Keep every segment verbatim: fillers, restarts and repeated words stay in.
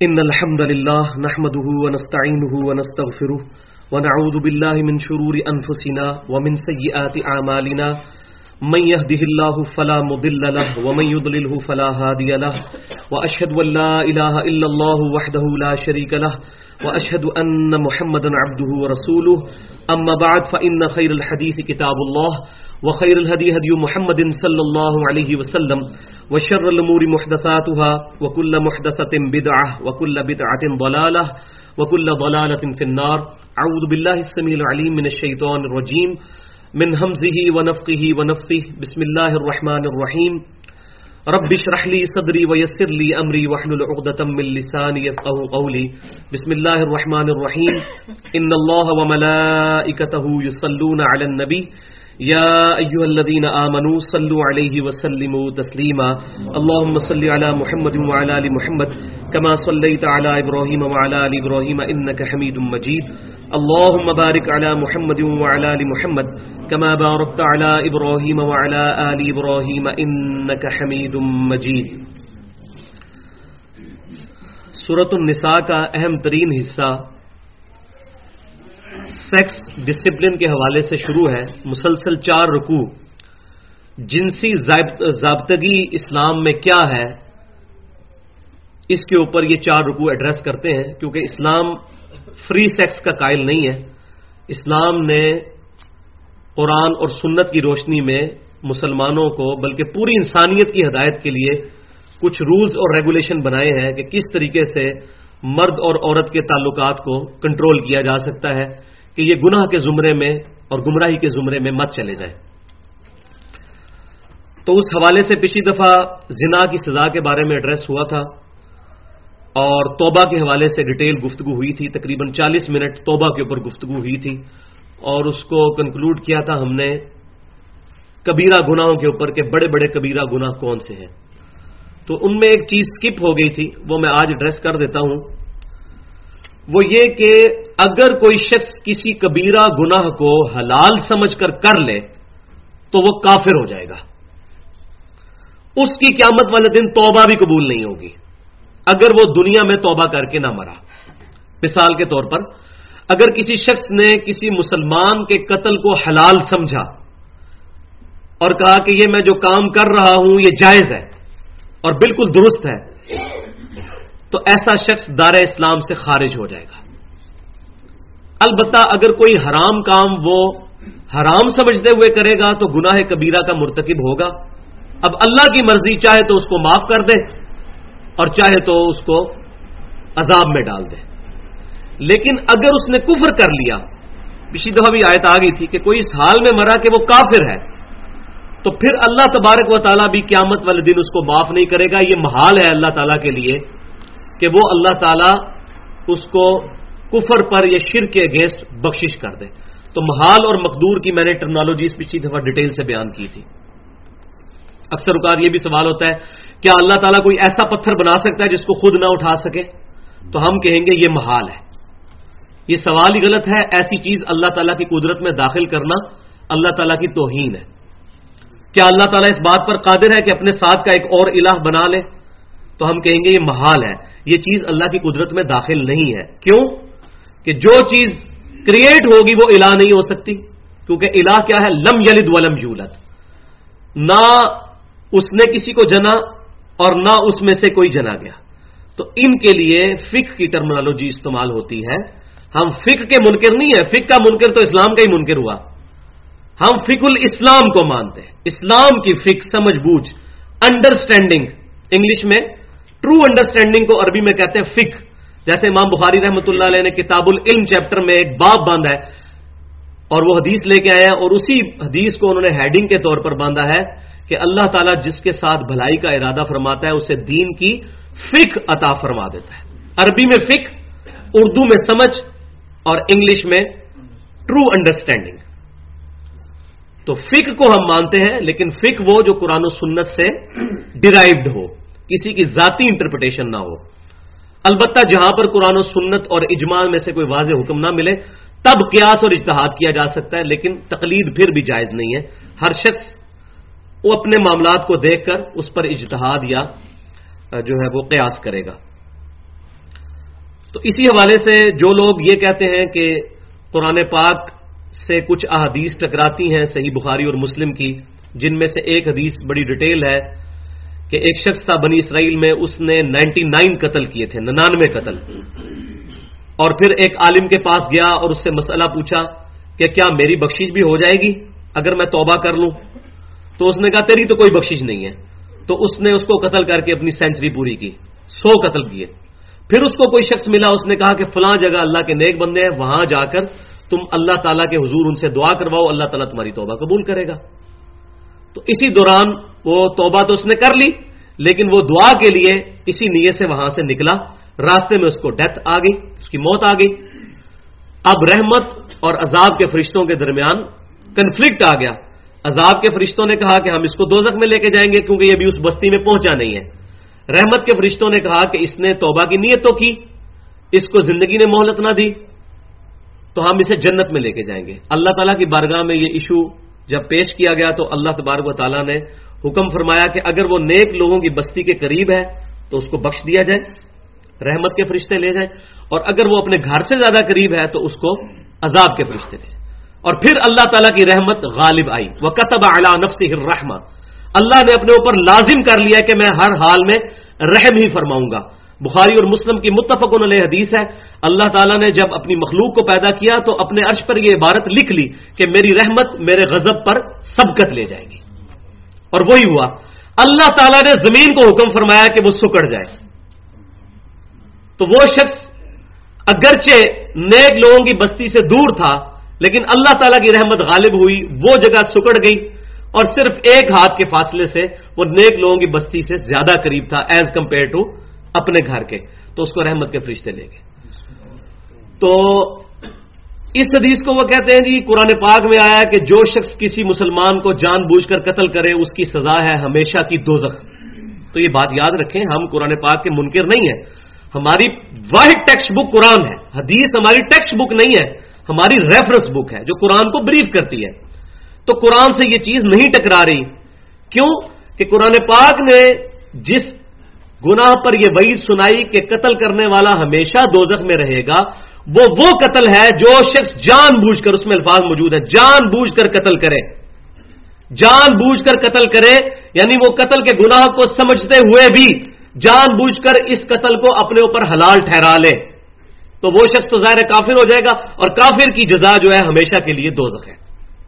إن الحمد لله نحمده ونستعينه ونستغفره ونعوذ بالله من شرور أنفسنا ومن سيئات أعمالنا من يهده الله فلا مضل له ومن يضلله فلا هادي له وأشهد أن لا إله إلا الله وحده لا شريك له وأشهد أن محمدا عبده ورسوله أما بعد فإن خير الحديث كتاب الله وخير الهدي هدي محمد صلى الله عليه وسلم وشر الأمور محدثاتها وكل محدثة بدعة وكل بدعة ضلالة وكل ضلالة في النار. أعوذ بالله السميع العليم من الشيطان الرجيم من همزه ونفخه ونفثه. بسم الله الرحمن الرحيم. رب اشرح لي صدري ويسر لي أمري واحلل عقدة من لساني يفقهوا قولي. بسم الله الرحمن الرحيم. إن الله وملائكته يصلون على النبي يا أيها الذين آمنوا صلوا عليه وسلموا تسليما. اللهم صل على محمد وعلى آل محمد كما صليت على إبراهيم وعلى آل إبراهيم إنك حميد مجيد. اللهم بارك على محمد وعلى آل محمد كما باركت على إبراهيم وعلى آل إبراهيم إنك حميد مجيد. سورۃ النساء کا اہم ترین حصہ سیکس ڈسپلن کے حوالے سے شروع ہے. مسلسل چار رکوع جنسی ضابطگی اسلام میں کیا ہے اس کے اوپر یہ چار رکوع ایڈریس کرتے ہیں، کیونکہ اسلام فری سیکس کا قائل نہیں ہے. اسلام نے قرآن اور سنت کی روشنی میں مسلمانوں کو بلکہ پوری انسانیت کی ہدایت کے لیے کچھ رولز اور ریگولیشن بنائے ہیں کہ کس طریقے سے مرد اور عورت کے تعلقات کو کنٹرول کیا جا سکتا ہے کہ یہ گناہ کے زمرے میں اور گمراہی کے زمرے میں مت چلے جائیں. تو اس حوالے سے پچھلی دفعہ زنا کی سزا کے بارے میں ایڈریس ہوا تھا اور توبہ کے حوالے سے ڈیٹیل گفتگو ہوئی تھی. تقریباً چالیس منٹ توبہ کے اوپر گفتگو ہوئی تھی اور اس کو کنکلوڈ کیا تھا ہم نے کبیرہ گناہوں کے اوپر کہ بڑے بڑے کبیرہ گناہ کون سے ہیں. تو ان میں ایک چیز سکپ ہو گئی تھی، وہ میں آج ایڈریس کر دیتا ہوں. وہ یہ کہ اگر کوئی شخص کسی کبیرہ گناہ کو حلال سمجھ کر کر لے تو وہ کافر ہو جائے گا. اس کی قیامت والے دن توبہ بھی قبول نہیں ہوگی اگر وہ دنیا میں توبہ کر کے نہ مرا. مثال کے طور پر اگر کسی شخص نے کسی مسلمان کے قتل کو حلال سمجھا اور کہا کہ یہ میں جو کام کر رہا ہوں یہ جائز ہے اور بالکل درست ہے، تو ایسا شخص دار اسلام سے خارج ہو جائے گا. البتہ اگر کوئی حرام کام وہ حرام سمجھتے ہوئے کرے گا تو گناہ کبیرہ کا مرتکب ہوگا. اب اللہ کی مرضی، چاہے تو اس کو معاف کر دے اور چاہے تو اس کو عذاب میں ڈال دے. لیکن اگر اس نے کفر کر لیا، پچھلی دفعہ بھی آیت آ گئی تھی کہ کوئی اس حال میں مرا کہ وہ کافر ہے، تو پھر اللہ تبارک و تعالیٰ بھی قیامت والے دن اس کو معاف نہیں کرے گا. یہ محال ہے اللہ تعالیٰ کے لیے کہ وہ اللہ تعالیٰ اس کو کفر پر یا شرک کے اگینسٹ بخشش کر دے. تو محال اور مقدور کی میں نے ٹرمنالوجی اس پچھلی دفعہ ڈیٹیل سے بیان کی تھی. اکثر اوقات یہ بھی سوال ہوتا ہے کیا اللہ تعالیٰ کوئی ایسا پتھر بنا سکتا ہے جس کو خود نہ اٹھا سکے؟ تو ہم کہیں گے یہ محال ہے. یہ سوال ہی غلط ہے. ایسی چیز اللہ تعالیٰ کی قدرت میں داخل کرنا اللہ تعالیٰ کی توہین ہے. کیا اللہ تعالیٰ اس بات پر قادر ہے کہ اپنے ساتھ کا ایک اور الہ بنا لے؟ تو ہم کہیں گے یہ محال ہے. یہ چیز اللہ کی قدرت میں داخل نہیں ہے. کیوں؟ کہ جو چیز کریٹ ہوگی وہ الہ نہیں ہو سکتی، کیونکہ الہ کیا ہے؟ لم یلد ولم یولد. نہ اس نے کسی کو جنا اور نہ اس میں سے کوئی جنا گیا. تو ان کے لیے فقہ کی ٹرمنالوجی استعمال ہوتی ہے. ہم فقہ کے منکر نہیں ہیں. فقہ کا منکر تو اسلام کا ہی منکر ہوا. ہم فقہ الاسلام کو مانتے ہیں. اسلام کی فقہ، سمجھ بوجھ، انڈرسٹینڈنگ. انگلش میں ٹرو انڈرسٹینڈنگ کو عربی میں کہتے ہیں فقہ. جیسے امام بخاری رحمۃ اللہ علیہ نے کتاب العلم چیپٹر میں ایک باب باندھا ہے اور وہ حدیث لے کے آئے ہیں اور اسی حدیث کو انہوں نے ہیڈنگ کے طور پر باندھا ہے کہ اللہ تعالیٰ جس کے ساتھ بھلائی کا ارادہ فرماتا ہے اسے دین کی فقہ عطا فرما دیتا ہے. عربی میں فقہ، اردو میں سمجھ اور انگلش میں ٹرو انڈرسٹینڈنگ. تو فقہ کو ہم مانتے ہیں، لیکن فقہ وہ جو قرآن و سنت سے ڈیرائیوڈ ہو، کسی کی ذاتی انٹرپریٹیشن نہ ہو. البتہ جہاں پر قرآن و سنت اور اجماع میں سے کوئی واضح حکم نہ ملے تب قیاس اور اجتہاد کیا جا سکتا ہے، لیکن تقلید پھر بھی جائز نہیں ہے. ہر شخص وہ اپنے معاملات کو دیکھ کر اس پر اجتہاد یا جو ہے وہ قیاس کرے گا. تو اسی حوالے سے جو لوگ یہ کہتے ہیں کہ قرآن پاک سے کچھ احادیث ٹکراتی ہیں صحیح بخاری اور مسلم کی، جن میں سے ایک حدیث بڑی ڈیٹیل ہے کہ ایک شخص تھا بنی اسرائیل میں، اس نے نائنٹی نائن قتل کیے تھے، ننانوے قتل، اور پھر ایک عالم کے پاس گیا اور اس سے مسئلہ پوچھا کہ کیا میری بخشش بھی ہو جائے گی اگر میں توبہ کر لوں؟ تو اس نے کہا تیری تو کوئی بخشش نہیں ہے. تو اس نے اس کو قتل کر کے اپنی سینچری پوری کی، سو قتل کیے. پھر اس کو کوئی شخص ملا، اس نے کہا کہ فلاں جگہ اللہ کے نیک بندے ہیں، وہاں جا کر تم اللہ تعالیٰ کے حضور ان سے دعا کرواؤ، اللہ تعالیٰ تمہاری توبہ قبول کرے گا. تو اسی دوران وہ توبہ تو اس نے کر لی، لیکن وہ دعا کے لیے اسی نیت سے وہاں سے نکلا، راستے میں اس کو ڈیتھ آ گئی، اس کی موت آ گئی. اب رحمت اور عذاب کے فرشتوں کے درمیان کنفلکٹ آ گیا. عذاب کے فرشتوں نے کہا کہ ہم اس کو دوزخ میں لے کے جائیں گے کیونکہ یہ بھی اس بستی میں پہنچا نہیں ہے. رحمت کے فرشتوں نے کہا کہ اس نے توبہ کی نیت تو کی، اس کو زندگی نے مہلت نہ دی، تو ہم اسے جنت میں لے کے جائیں گے. اللہ تعالیٰ کی بارگاہ میں یہ ایشو جب پیش کیا گیا تو اللہ تبارک و تعالیٰ نے حکم فرمایا کہ اگر وہ نیک لوگوں کی بستی کے قریب ہے تو اس کو بخش دیا جائے، رحمت کے فرشتے لے جائیں، اور اگر وہ اپنے گھر سے زیادہ قریب ہے تو اس کو عذاب کے فرشتے لے جائیں. اور پھر اللہ تعالیٰ کی رحمت غالب آئی. وَكَتَبَ عَلَى نَفْسِهِ الرَّحْمَةَ، اللہ نے اپنے اوپر لازم کر لیا کہ میں ہر حال میں رحم ہی فرماؤں گا. بخاری اور مسلم کی متفق علیہ حدیث ہے، اللہ تعالیٰ نے جب اپنی مخلوق کو پیدا کیا تو اپنے عرش پر یہ عبارت لکھ لی کہ میری رحمت میرے غضب پر سبقت لے جائے گی. اور وہی ہوا، اللہ تعالیٰ نے زمین کو حکم فرمایا کہ وہ سکڑ جائے. تو وہ شخص اگرچہ نیک لوگوں کی بستی سے دور تھا، لیکن اللہ تعالیٰ کی رحمت غالب ہوئی، وہ جگہ سکڑ گئی، اور صرف ایک ہاتھ کے فاصلے سے وہ نیک لوگوں کی بستی سے زیادہ قریب تھا ایز کمپیئر ٹو اپنے گھر کے. تو اس کو رحمت کے فرشتے لے گئے. تو اس حدیث کو وہ کہتے ہیں جی قرآن پاک میں آیا ہے کہ جو شخص کسی مسلمان کو جان بوجھ کر قتل کرے اس کی سزا ہے ہمیشہ کی دوزخ. تو یہ بات یاد رکھیں، ہم قرآن پاک کے منکر نہیں ہیں. ہماری واحد ٹیکسٹ بک قرآن ہے، حدیث ہماری ٹیکسٹ بک نہیں ہے، ہماری ریفرنس بک ہے جو قرآن کو بریف کرتی ہے. تو قرآن سے یہ چیز نہیں ٹکرا رہی. کیوں کہ قرآن پاک نے جس گناہ پر یہ وعید سنائی کہ قتل کرنے والا ہمیشہ دوزخ میں رہے گا، وہ وہ قتل ہے جو شخص جان بوجھ کر، اس میں الفاظ موجود ہے، جان بوجھ کر قتل کرے. جان بوجھ کر قتل کرے یعنی وہ قتل کے گناہ کو سمجھتے ہوئے بھی جان بوجھ کر اس قتل کو اپنے اوپر حلال ٹھہرا لے، تو وہ شخص تو ظاہر کافر ہو جائے گا، اور کافر کی جزا جو ہے ہمیشہ کے لیے دوزخ ہے.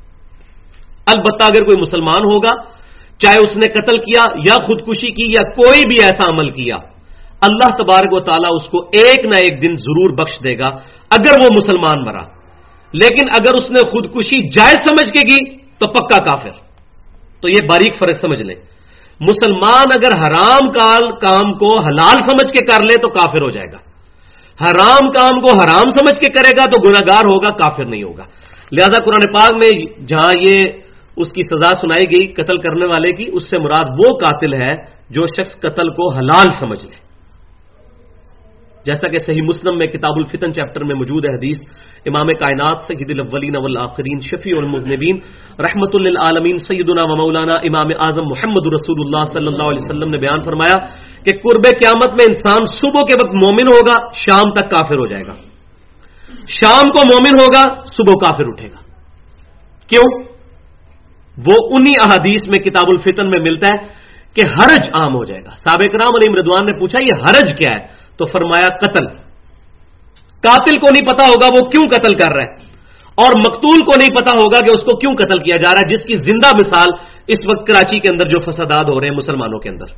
البتہ اگر کوئی مسلمان ہوگا، چاہے اس نے قتل کیا یا خودکشی کی یا کوئی بھی ایسا عمل کیا، اللہ تبارک و تعالیٰ اس کو ایک نہ ایک دن ضرور بخش دے گا اگر وہ مسلمان مرا. لیکن اگر اس نے خودکشی جائز سمجھ کے کی تو پکا کافر. تو یہ باریک فرق سمجھ لیں. مسلمان اگر حرام کام کو حلال سمجھ کے کر لے تو کافر ہو جائے گا، حرام کام کو حرام سمجھ کے کرے گا تو گناہگار ہوگا، کافر نہیں ہوگا. لہذا قرآن پاک میں جہاں یہ اس کی سزا سنائی گئی قتل کرنے والے کی، اس سے مراد وہ قاتل ہے جو شخص قتل کو حلال سمجھ لے. جیسا کہ صحیح مسلم میں کتاب الفتن چیپٹر میں موجود ہے حدیث، امام کائنات سید الاولین والآخرین شفیع المذنبین رحمت للعالمین سیدنا و مولانا امام اعظم محمد رسول اللہ صلی اللہ علیہ وسلم نے بیان فرمایا کہ قرب قیامت میں انسان صبح کے وقت مومن ہوگا، شام تک کافر ہو جائے گا. شام کو مومن ہوگا، صبح کافر اٹھے گا. کیوں؟ وہ انہی احادیث میں کتاب الفتن میں ملتا ہے کہ حرج عام ہو جائے گا. صحابہ کرام علیہم رضوان نے پوچھا یہ حرج کیا ہے؟ تو فرمایا قتل. قاتل کو نہیں پتا ہوگا وہ کیوں قتل کر رہا ہے، اور مقتول کو نہیں پتا ہوگا کہ اس کو کیوں قتل کیا جا رہا ہے، جس کی زندہ مثال اس وقت کراچی کے اندر جو فسادات ہو رہے ہیں مسلمانوں کے اندر.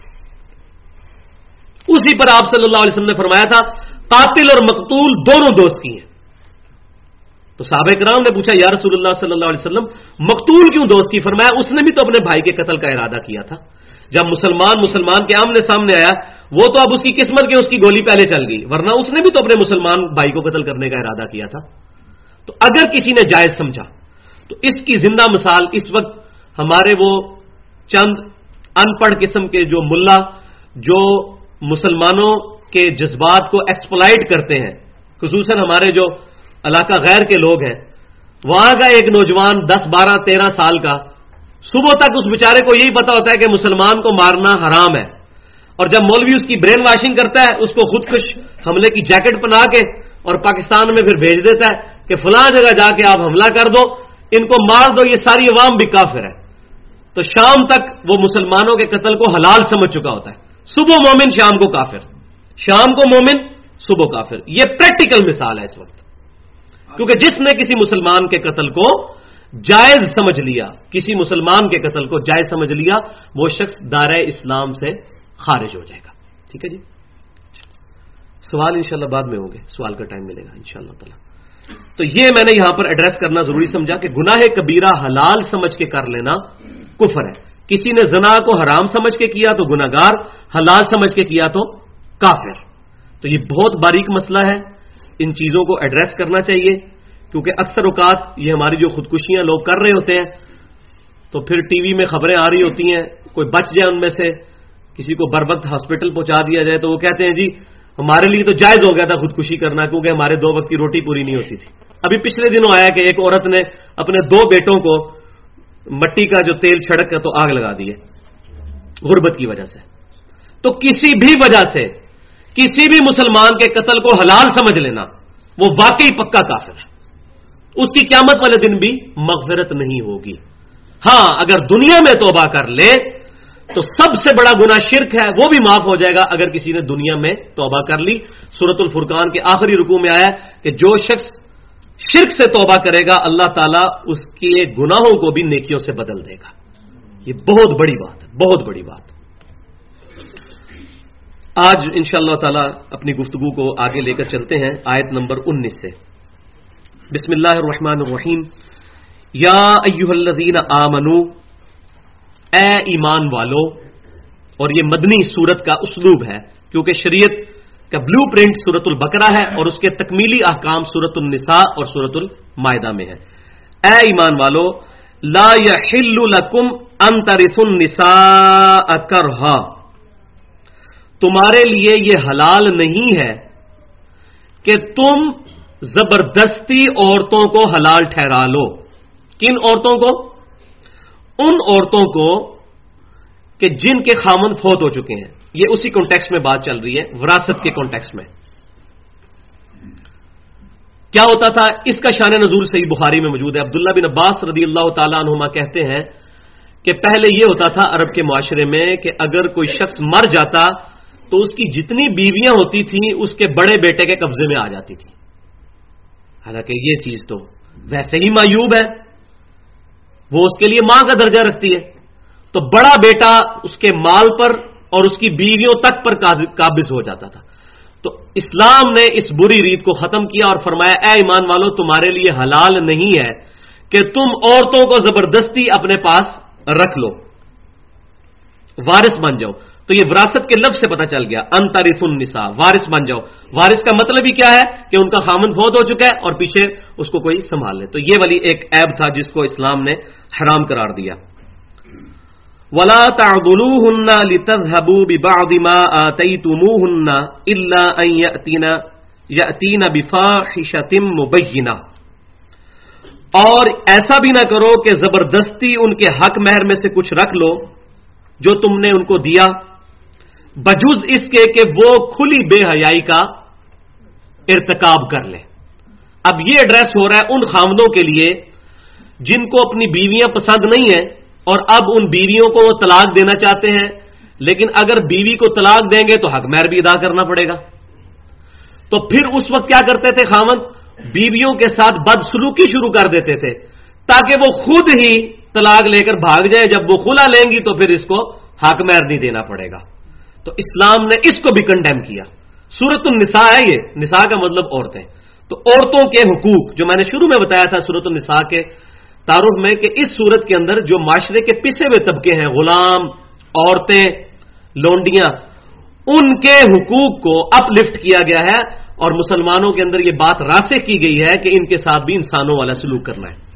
اسی پر آپ صلی اللہ علیہ وسلم نے فرمایا تھا قاتل اور مقتول دونوں دوستی ہیں. تو صحابہ کرام نے پوچھا یا رسول اللہ صلی اللہ علیہ وسلم مقتول کیوں دوست کی؟ فرمایا اس نے بھی تو اپنے بھائی کے قتل کا ارادہ کیا تھا. جب مسلمان مسلمان کے آمنے سامنے آیا، وہ تو اب اس کی قسمت کے اس کی گولی پہلے چل گئی، ورنہ اس نے بھی تو اپنے مسلمان بھائی کو قتل کرنے کا ارادہ کیا تھا. تو اگر کسی نے جائز سمجھا تو اس کی زندہ مثال اس وقت ہمارے وہ چند ان پڑھ قسم کے جو ملا جو مسلمانوں کے جذبات کو ایکسپلائٹ کرتے ہیں، خصوصاً ہمارے جو علاقہ غیر کے لوگ ہیں، وہاں کا ایک نوجوان دس بارہ تیرہ سال کا، صبح تک اس بیچارے کو یہی پتا ہوتا ہے کہ مسلمان کو مارنا حرام ہے، اور جب مولوی اس کی برین واشنگ کرتا ہے، اس کو خودکش حملے کی جیکٹ پہنا کے اور پاکستان میں پھر بھیج دیتا ہے کہ فلاں جگہ جا کے آپ حملہ کر دو، ان کو مار دو، یہ ساری عوام بھی کافر ہے، تو شام تک وہ مسلمانوں کے قتل کو حلال سمجھ چکا ہوتا ہے. صبح مومن، شام کو کافر، شام کو مومن، صبح کافر. یہ پریکٹیکل مثال ہے اس وقت، کیونکہ جس نے کسی مسلمان کے قتل کو جائز سمجھ لیا، کسی مسلمان کے قتل کو جائز سمجھ لیا، وہ شخص دائرہ اسلام سے خارج ہو جائے گا. ٹھیک ہے جی، سوال انشاءاللہ بعد میں ہوں گے، سوال کا ٹائم ملے گا انشاءاللہ تعالی. تو یہ میں نے یہاں پر ایڈریس کرنا ضروری سمجھا کہ گناہ کبیرہ حلال سمجھ کے کر لینا کفر ہے. کسی نے زنا کو حرام سمجھ کے کیا تو گناہگار، حلال سمجھ کے کیا تو کافر. تو یہ بہت باریک مسئلہ ہے، ان چیزوں کو ایڈریس کرنا چاہیے، کیونکہ اکثر اوقات یہ ہماری جو خودکشیاں لوگ کر رہے ہوتے ہیں تو پھر ٹی وی میں خبریں آ رہی ہوتی ہیں، کوئی بچ جائے ان میں سے، کسی کو بر وقت ہاسپٹل پہنچا دیا جائے تو وہ کہتے ہیں جی ہمارے لیے تو جائز ہو گیا تھا خودکشی کرنا، کیونکہ ہمارے دو وقت کی روٹی پوری نہیں ہوتی تھی. ابھی پچھلے دنوں آیا کہ ایک عورت نے اپنے دو بیٹوں کو مٹی کا جو تیل چھڑک کر تو آگ لگا دی ہے غربت کی وجہ سے. تو کسی بھی وجہ سے کسی بھی مسلمان کے قتل کو حلال سمجھ لینا وہ واقعی پکا کافر ہے، اس کی قیامت والے دن بھی مغفرت نہیں ہوگی. ہاں اگر دنیا میں توبہ کر لے تو سب سے بڑا گناہ شرک ہے، وہ بھی معاف ہو جائے گا اگر کسی نے دنیا میں توبہ کر لی. سورۃ الفرقان کے آخری رکوع میں آیا کہ جو شخص شرک سے توبہ کرے گا اللہ تعالیٰ اس کے گناہوں کو بھی نیکیوں سے بدل دے گا. یہ بہت بڑی بات ہے، بہت بڑی بات. آج انشاءاللہ تعالیٰ اپنی گفتگو کو آگے لے کر چلتے ہیں آیت نمبر انیس سے. بسم اللہ الرحمن الرحیم. یا ایھا الذین آمنو، اے ایمان والو. اور یہ مدنی سورت کا اسلوب ہے کیونکہ شریعت کا بلو پرنٹ سورۃ البقرہ ہے اور اس کے تکمیلی احکام سورۃ النساء اور سورۃ المائدہ میں ہے. اے ایمان والو، لا یحل لکم ان ترثوا النساء کرہا، تمہارے لیے یہ حلال نہیں ہے کہ تم زبردستی عورتوں کو حلال ٹھہرا لو. کن عورتوں کو؟ ان عورتوں کو کہ جن کے خامند فوت ہو چکے ہیں. یہ اسی کانٹیکسٹ میں بات چل رہی ہے، وراثت کے کانٹیکسٹ میں. کیا ہوتا تھا؟ اس کا شان نزول صحیح بخاری میں موجود ہے. عبداللہ بن عباس رضی اللہ تعالیٰ عنہما کہتے ہیں کہ پہلے یہ ہوتا تھا عرب کے معاشرے میں کہ اگر کوئی شخص مر جاتا تو اس کی جتنی بیویاں ہوتی تھیں اس کے بڑے بیٹے کے قبضے میں آ جاتی تھی. حالانکہ یہ چیز تو ویسے ہی معیوب ہے، وہ اس کے لیے ماں کا درجہ رکھتی ہے. تو بڑا بیٹا اس کے مال پر اور اس کی بیویوں تک پر قابض ہو جاتا تھا. تو اسلام نے اس بری ریت کو ختم کیا اور فرمایا اے ایمان والو، تمہارے لیے حلال نہیں ہے کہ تم عورتوں کو زبردستی اپنے پاس رکھ لو، وارث بن جاؤ. تو یہ وراثت کے لفظ سے پتہ چل گیا، ان ترثوا النساء، وارث بن جاؤ. وارث کا مطلب ہی کیا ہے کہ ان کا خامند فوت ہو چکا ہے اور پیچھے اس کو کوئی سنبھال لے. تو یہ والی ایک عیب تھا جس کو اسلام نے حرام قرار دیا. وَلَا تَعْضُلُوهُنَّ لِتَذْهَبُوا بِبَعْضِ مَا آتَيْتُمُوهُنَّ إِلَّا أَن يَأْتِينَ يَأْتِينَ بِفَاحِشَةٍ مُبَيِّنَةٍ، اور ایسا بھی نہ کرو کہ زبردستی ان کے حق مہر میں سے کچھ رکھ لو جو تم نے ان کو دیا، بجز اس کے کہ وہ کھلی بے حیائی کا ارتکاب کر لے. اب یہ ایڈریس ہو رہا ہے ان خامدوں کے لیے جن کو اپنی بیویاں پسند نہیں ہیں اور اب ان بیویوں کو وہ طلاق دینا چاہتے ہیں، لیکن اگر بیوی کو طلاق دیں گے تو حق مہر بھی ادا کرنا پڑے گا. تو پھر اس وقت کیا کرتے تھے خامد؟ بیویوں کے ساتھ بدسلوکی شروع کر دیتے تھے تاکہ وہ خود ہی طلاق لے کر بھاگ جائے. جب وہ خلا لیں گی تو پھر اس کو حق مہر نہیں دینا پڑے گا. تو اسلام نے اس کو بھی کنڈیم کیا. سورۃ النساء ہے یہ، نساء کا مطلب عورتیں. تو عورتوں کے حقوق جو میں نے شروع میں بتایا تھا سورۃ النساء کے تعارف میں کہ اس سورت کے اندر جو معاشرے کے پسے ہوئے طبقے ہیں، غلام، عورتیں، لونڈیاں، ان کے حقوق کو اپ لفٹ کیا گیا ہے اور مسلمانوں کے اندر یہ بات راسخ کی گئی ہے کہ ان کے ساتھ بھی انسانوں والا سلوک کرنا ہے.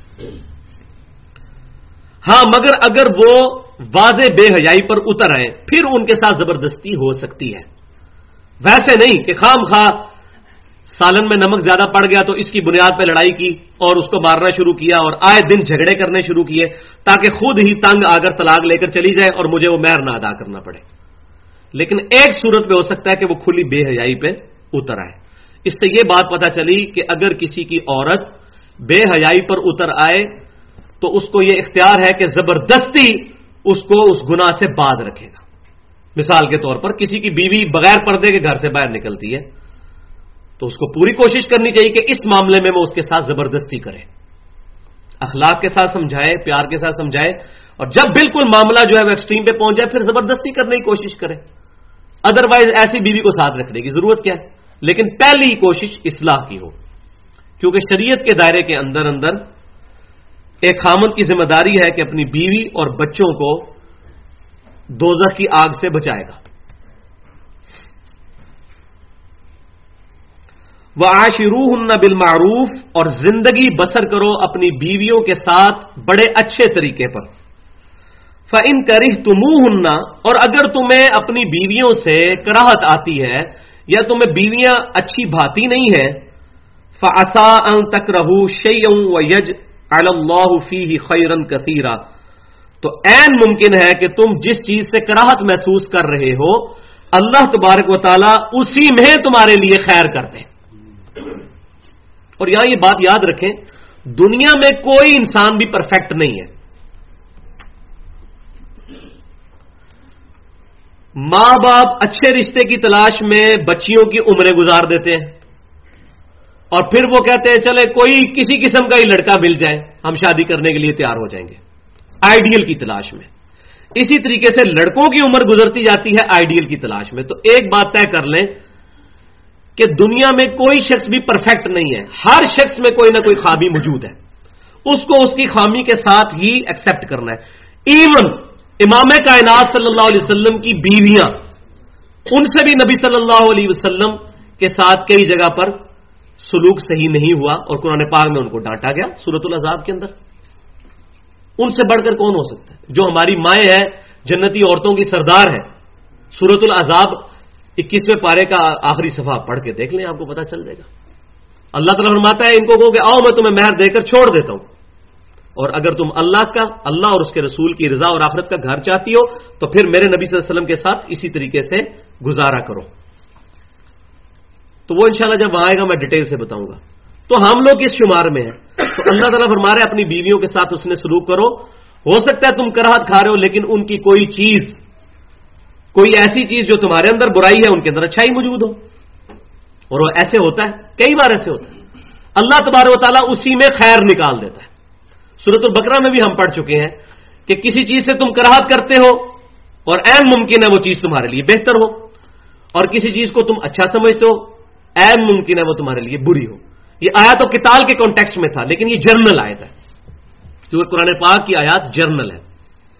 ہاں مگر اگر وہ واضح بے حیائی پر اتر آئے پھر ان کے ساتھ زبردستی ہو سکتی ہے. ویسے نہیں کہ خام خواہ سالن میں نمک زیادہ پڑ گیا تو اس کی بنیاد پہ لڑائی کی اور اس کو مارنا شروع کیا اور آئے دن جھگڑے کرنے شروع کیے تاکہ خود ہی تنگ آ کر طلاق لے کر چلی جائے اور مجھے وہ مہر نہ ادا کرنا پڑے. لیکن ایک صورت میں ہو سکتا ہے کہ وہ کھلی بے حیائی پہ اتر آئے. اس سے یہ بات پتہ چلی کہ اگر کسی کی عورت بے حیائی پر اتر آئے تو اس کو یہ اختیار ہے کہ زبردستی اس کو اس گناہ سے باز رکھے گا. مثال کے طور پر کسی کی بیوی بغیر پردے کے گھر سے باہر نکلتی ہے تو اس کو پوری کوشش کرنی چاہیے کہ اس معاملے میں وہ اس کے ساتھ زبردستی کرے، اخلاق کے ساتھ سمجھائے، پیار کے ساتھ سمجھائے، اور جب بالکل معاملہ جو ہے وہ ایکسٹریم پہ پہنچ جائے پھر زبردستی کرنے کی کوشش کرے. ادروائز ایسی بیوی کو ساتھ رکھنے کی ضرورت کیا ہے؟ لیکن پہلی کوشش اصلاح کی ہو، کیونکہ شریعت کے دائرے کے اندر اندر ایک خامند کی ذمہ داری ہے کہ اپنی بیوی اور بچوں کو دوزخ کی آگ سے بچائے گا. وَعَاشِرُوهُنَّ بِالْمَعْرُوفِ، اور زندگی بسر کرو اپنی بیویوں کے ساتھ بڑے اچھے طریقے پر. فَإِن كَرِهْتُمُوهُنَّ، اور اگر تمہیں اپنی بیویوں سے کراہت آتی ہے یا تمہیں بیویاں اچھی بھاتی نہیں ہے، فَعَسَىٰ أَن تَكْرَهُوا شَيْئًا وَيَجْعَلَ اللَّهُ فِيهِ خَيْرًا كَثِيرًا، تو عین ممکن ہے کہ تم جس چیز سے کراہت محسوس کر رہے ہو اللہ تبارک و تعالی اسی میں تمہارے لیے خیر کر دے. اور یہاں یہ بات یاد رکھیں، دنیا میں کوئی انسان بھی پرفیکٹ نہیں ہے. ماں باپ اچھے رشتے کی تلاش میں بچیوں کی عمریں گزار دیتے ہیں اور پھر وہ کہتے ہیں چلے کوئی کسی قسم کا ہی لڑکا مل جائے ہم شادی کرنے کے لیے تیار ہو جائیں گے، آئیڈیل کی تلاش میں. اسی طریقے سے لڑکوں کی عمر گزرتی جاتی ہے آئیڈیل کی تلاش میں. تو ایک بات طے کر لیں کہ دنیا میں کوئی شخص بھی پرفیکٹ نہیں ہے، ہر شخص میں کوئی نہ کوئی خامی موجود ہے، اس کو اس کی خامی کے ساتھ ہی ایکسپٹ کرنا ہے. ایون امام کائنات صلی اللہ علیہ وسلم کی بیویاں، ان سے بھی نبی صلی اللہ علیہ وسلم کے ساتھ کئی جگہ پر سلوک صحیح نہیں ہوا اور قرآن پاک میں ان کو ڈانٹا گیا سورۃ الاحزاب کے اندر. ان سے بڑھ کر کون ہو سکتا ہے؟ جو ہماری مائیں ہیں، جنتی عورتوں کی سردار ہے. سورۃ الاحزاب اکیسویں پارے کا آخری صفحہ پڑھ کے دیکھ لیں، آپ کو پتہ چل جائے گا. اللہ تعالیٰ فرماتا ہے ان کو کہو کہ آؤ میں تمہیں مہر دے کر چھوڑ دیتا ہوں، اور اگر تم اللہ کا، اللہ اور اس کے رسول کی رضا اور آخرت کا گھر چاہتی ہو تو پھر میرے نبی صلی اللہ علیہ وسلم کے ساتھ اسی طریقے سے گزارا کرو. تو وہ انشاءاللہ جب وہاں آئے گا میں ڈیٹیل سے بتاؤں گا. تو ہم لوگ اس شمار میں ہیں. تو اللہ تعالیٰ فرما رہے اپنی بیویوں کے ساتھ اس نے سلوک کرو. ہو سکتا ہے تم کراہت کھا رہے ہو لیکن ان کی کوئی چیز، کوئی ایسی چیز جو تمہارے اندر برائی ہے ان کے اندر اچھائی موجود ہو. اور وہ ایسے ہوتا ہے، کئی بار ایسے ہوتا ہے. اللہ تبارک و تعالیٰ اسی میں خیر نکال دیتا ہے. سورۃ البقرہ میں بھی ہم پڑھ چکے ہیں کہ کسی چیز سے تم کراہت کرتے ہو اور عین ممکن ہے وہ چیز تمہارے لیے بہتر ہو، اور کسی چیز کو تم اچھا سمجھتے ہو عین ممکن ہے وہ تمہارے لیے بری ہو. یہ آیات تو قتال کے کانٹیکسٹ میں تھا، لیکن یہ جرنل آیت ہے کیونکہ قرآن پاک کی آیات جرنل ہے.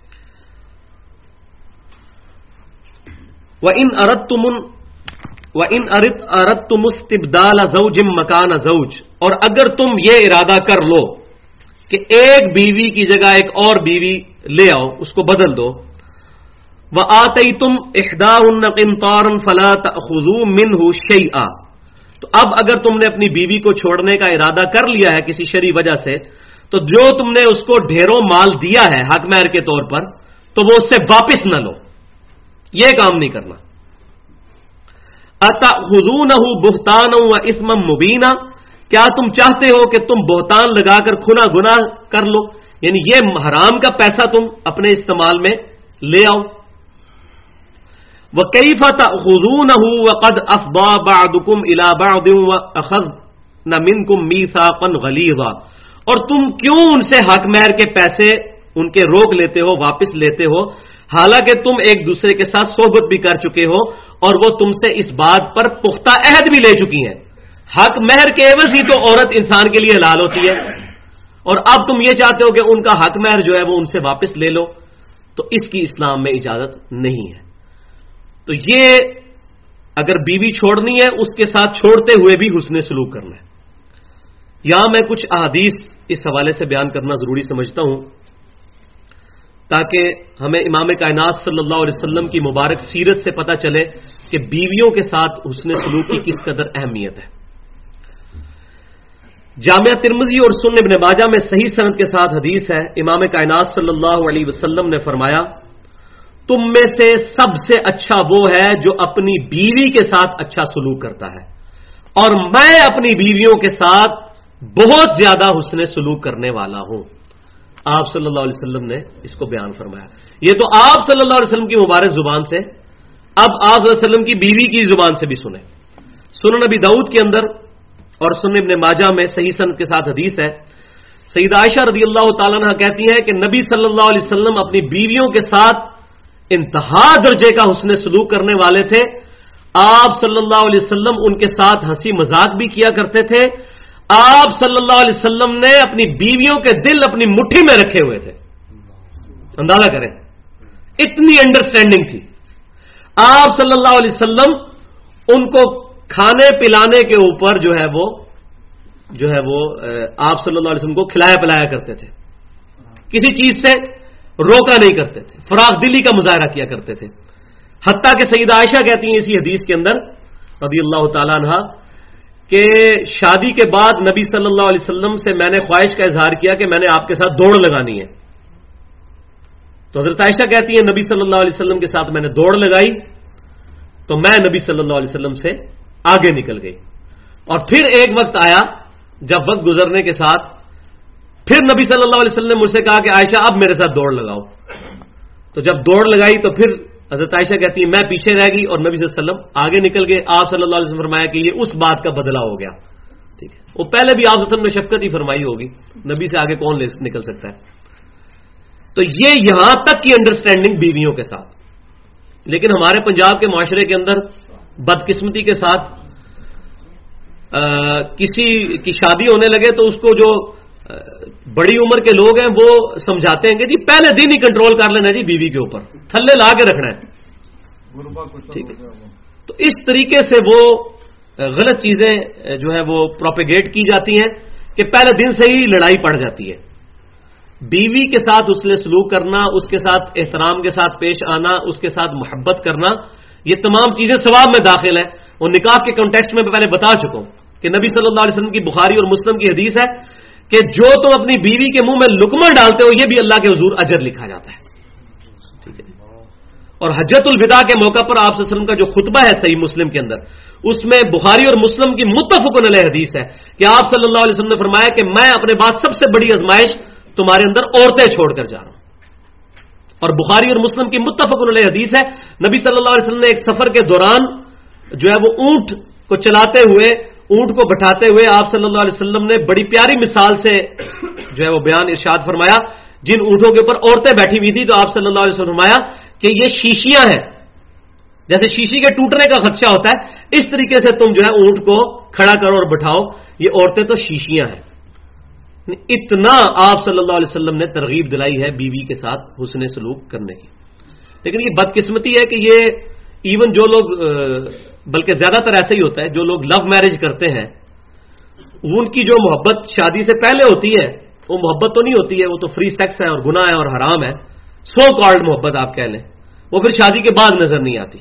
وَإِنْ أَرَدْتُمُ وَإِنْ أَرَدْتُمُ اسْتِبْدَالَ زَوْجٍ مَكَانَ زَوْجٍ، اور اگر تم یہ ارادہ کر لو کہ ایک بیوی کی جگہ ایک اور بیوی لے آؤ، اس کو بدل دو. وَآتَيْتُمْ إِحْدَاهُنَّ قِنْطَارًا فَلَا تَأْخُذُوا مِنْهُ شَيْئًا، تو اب اگر تم نے اپنی بیوی کو چھوڑنے کا ارادہ کر لیا ہے کسی شرعی وجہ سے، تو جو تم نے اس کو ڈھیروں مال دیا ہے حق مہر کے طور پر تو وہ اس سے واپس نہ لو، یہ کام نہیں کرنا. أَتَأْخُذُونَهُ بُهْتَانًا وَإِثْمًا مُبِينًا، کیا تم چاہتے ہو کہ تم بہتان لگا کر کھنا گناہ کر لو، یعنی یہ حرام کا پیسہ تم اپنے استعمال میں لے آؤ. وَكَيْفَ تَأْخُذُونَهُ وَقَدْ أَفْضَىٰ بَعْضُكُمْ إِلَىٰ بَعْضٍ وَأَخَذْنَ مِنْكُمْ مِيثَاقًا غَلِيظًا، اور تم کیوں ان سے حق مہر کے پیسے ان کے روک لیتے ہو، واپس لیتے ہو، حالانکہ تم ایک دوسرے کے ساتھ صحبت بھی کر چکے ہو اور وہ تم سے اس بات پر پختہ عہد بھی لے چکی ہیں. حق مہر کے عوض ہی تو عورت انسان کے لیے حلال ہوتی ہے، اور اب تم یہ چاہتے ہو کہ ان کا حق مہر جو ہے وہ ان سے واپس لے لو، تو اس کی اسلام میں اجازت نہیں ہے. تو یہ اگر بیوی چھوڑنی ہے اس کے ساتھ چھوڑتے ہوئے بھی حسن سلوک کرنا ہے. یہاں میں کچھ احادیث اس حوالے سے بیان کرنا ضروری سمجھتا ہوں تاکہ ہمیں امام کائنات صلی اللہ علیہ وسلم کی مبارک سیرت سے پتہ چلے کہ بیویوں کے ساتھ حسن سلوک کی کس قدر اہمیت ہے. جامعہ ترمذی اور سنن ابن ماجہ میں صحیح سند کے ساتھ حدیث ہے، امام کائنات صلی اللہ علیہ وسلم نے فرمایا تم میں سے سب سے اچھا وہ ہے جو اپنی بیوی کے ساتھ اچھا سلوک کرتا ہے، اور میں اپنی بیویوں کے ساتھ بہت زیادہ حسن سلوک کرنے والا ہوں۔ آپ صلی اللہ علیہ وسلم نے اس کو بیان فرمایا۔ یہ تو آپ صلی اللہ علیہ وسلم کی مبارک زبان سے، اب آپ صلی اللہ علیہ وسلم کی بیوی کی زبان سے بھی سنیں۔ سنن نبی داؤد کے اندر اور سنن ابن ماجہ میں صحیح سند کے ساتھ حدیث ہے، سیدہ عائشہ رضی اللہ تعالیٰ عنہ کہتی ہیں کہ نبی صلی اللہ علیہ وسلم اپنی بیویوں کے ساتھ انتہا درجے کا حسن سلوک کرنے والے تھے۔ آپ صلی اللہ علیہ وسلم ان کے ساتھ ہنسی مذاق بھی کیا کرتے تھے۔ آپ صلی اللہ علیہ وسلم نے اپنی بیویوں کے دل اپنی مٹھی میں رکھے ہوئے تھے۔ اندازہ کریں، اتنی انڈرسٹینڈنگ تھی۔ آپ صلی اللہ علیہ وسلم ان کو کھانے پلانے کے اوپر جو ہے وہ جو ہے وہ آپ صلی اللہ علیہ وسلم کو کھلایا پلایا کرتے تھے، کسی چیز سے روکا نہیں کرتے تھے، فراخ دلی کا مظاہرہ کیا کرتے تھے۔ حتیٰ کہ سیدہ عائشہ کہتی ہیں اسی حدیث کے اندر رضی اللہ تعالیٰ عنہ کہ شادی کے بعد نبی صلی اللہ علیہ وسلم سے میں نے خواہش کا اظہار کیا کہ میں نے آپ کے ساتھ دوڑ لگانی ہے، تو حضرت عائشہ کہتی ہیں نبی صلی اللہ علیہ وسلم کے ساتھ میں نے دوڑ لگائی تو میں نبی صلی اللہ علیہ وسلم سے آگے نکل گئی، اور پھر ایک وقت آیا جب وقت گزرنے کے ساتھ پھر نبی صلی اللہ علیہ وسلم نے مجھ سے کہا کہ عائشہ اب میرے ساتھ دوڑ لگاؤ، تو جب دوڑ لگائی تو پھر حضرت عائشہ کہتی ہے میں پیچھے رہ گئی اور نبی صلی اللہ علیہ وسلم آگے نکل گئے۔ آپ صلی اللہ علیہ وسلم فرمایا کہ یہ اس بات کا بدلہ ہو گیا، ٹھیک ہے، وہ پہلے بھی آپ صلی اللہ علیہ وسلم نے شفقت ہی فرمائی ہوگی، نبی سے آگے کون نکل سکتا ہے۔ تو یہ یہاں تک کی انڈرسٹینڈنگ بیویوں کے ساتھ۔ لیکن ہمارے پنجاب کے معاشرے کے اندر بدقسمتی کے ساتھ آ, کسی کی شادی ہونے لگے تو اس کو جو بڑی عمر کے لوگ ہیں وہ سمجھاتے ہیں کہ جی پہلے دن ہی کنٹرول کر لینا جی بیوی کے اوپر، تھلے لا کے رکھنا ہے، ٹھیک ہے۔ تو اس طریقے سے وہ غلط چیزیں جو ہے وہ پروپیگیٹ کی جاتی ہیں کہ پہلے دن سے ہی لڑائی پڑ جاتی ہے۔ بیوی کے ساتھ اس نے سلوک کرنا، اس کے ساتھ احترام کے ساتھ پیش آنا، اس کے ساتھ محبت کرنا، یہ تمام چیزیں ثواب میں داخل ہیں۔ اور نکاح کے کانٹیکسٹ میں پہلے بتا چکا ہوں کہ نبی صلی اللہ علیہ وسلم کی بخاری اور مسلم کی حدیث ہے کہ جو تم اپنی بیوی کے منہ میں لقمہ ڈالتے ہو یہ بھی اللہ کے حضور اجر لکھا جاتا ہے، ٹھیک ہے۔ اور حجۃ الوداع کے موقع پر آپ صلی اللہ علیہ وسلم کا جو خطبہ ہے صحیح مسلم کے اندر، اس میں بخاری اور مسلم کی متفق علیہ حدیث ہے کہ آپ صلی اللہ علیہ وسلم نے فرمایا کہ میں اپنے بعد سب سے بڑی آزمائش تمہارے اندر عورتیں چھوڑ کر جا رہا ہوں۔ اور بخاری اور مسلم کی متفق علیہ حدیث ہے نبی صلی اللہ علیہ وسلم نے ایک سفر کے دوران جو ہے وہ اونٹ کو چلاتے ہوئے، اونٹ کو بٹھاتے ہوئے آپ صلی اللہ علیہ وسلم نے بڑی پیاری مثال سے جو ہے وہ بیان ارشاد فرمایا، جن اونٹوں کے اوپر عورتیں بیٹھی ہوئی تھی تو آپ صلی اللہ علیہ وسلم فرمایا کہ یہ شیشیاں ہیں، جیسے شیشی کے ٹوٹنے کا خدشہ ہوتا ہے اس طریقے سے تم جو ہے اونٹ کو کھڑا کرو اور بٹھاؤ، یہ عورتیں تو شیشیاں ہیں۔ اتنا آپ صلی اللہ علیہ وسلم نے ترغیب دلائی ہے بیوی کے ساتھ حسن سلوک کرنے کی۔ لیکن یہ بدقسمتی ہے کہ یہ ایون جو لوگ، بلکہ زیادہ تر ایسا ہی ہوتا ہے، جو لوگ لو میرج کرتے ہیں ان کی جو محبت شادی سے پہلے ہوتی ہے وہ محبت تو نہیں ہوتی ہے، وہ تو فری سیکس ہے اور گناہ ہے اور حرام ہے، سو کالڈ محبت آپ کہہ لیں، وہ پھر شادی کے بعد نظر نہیں آتی۔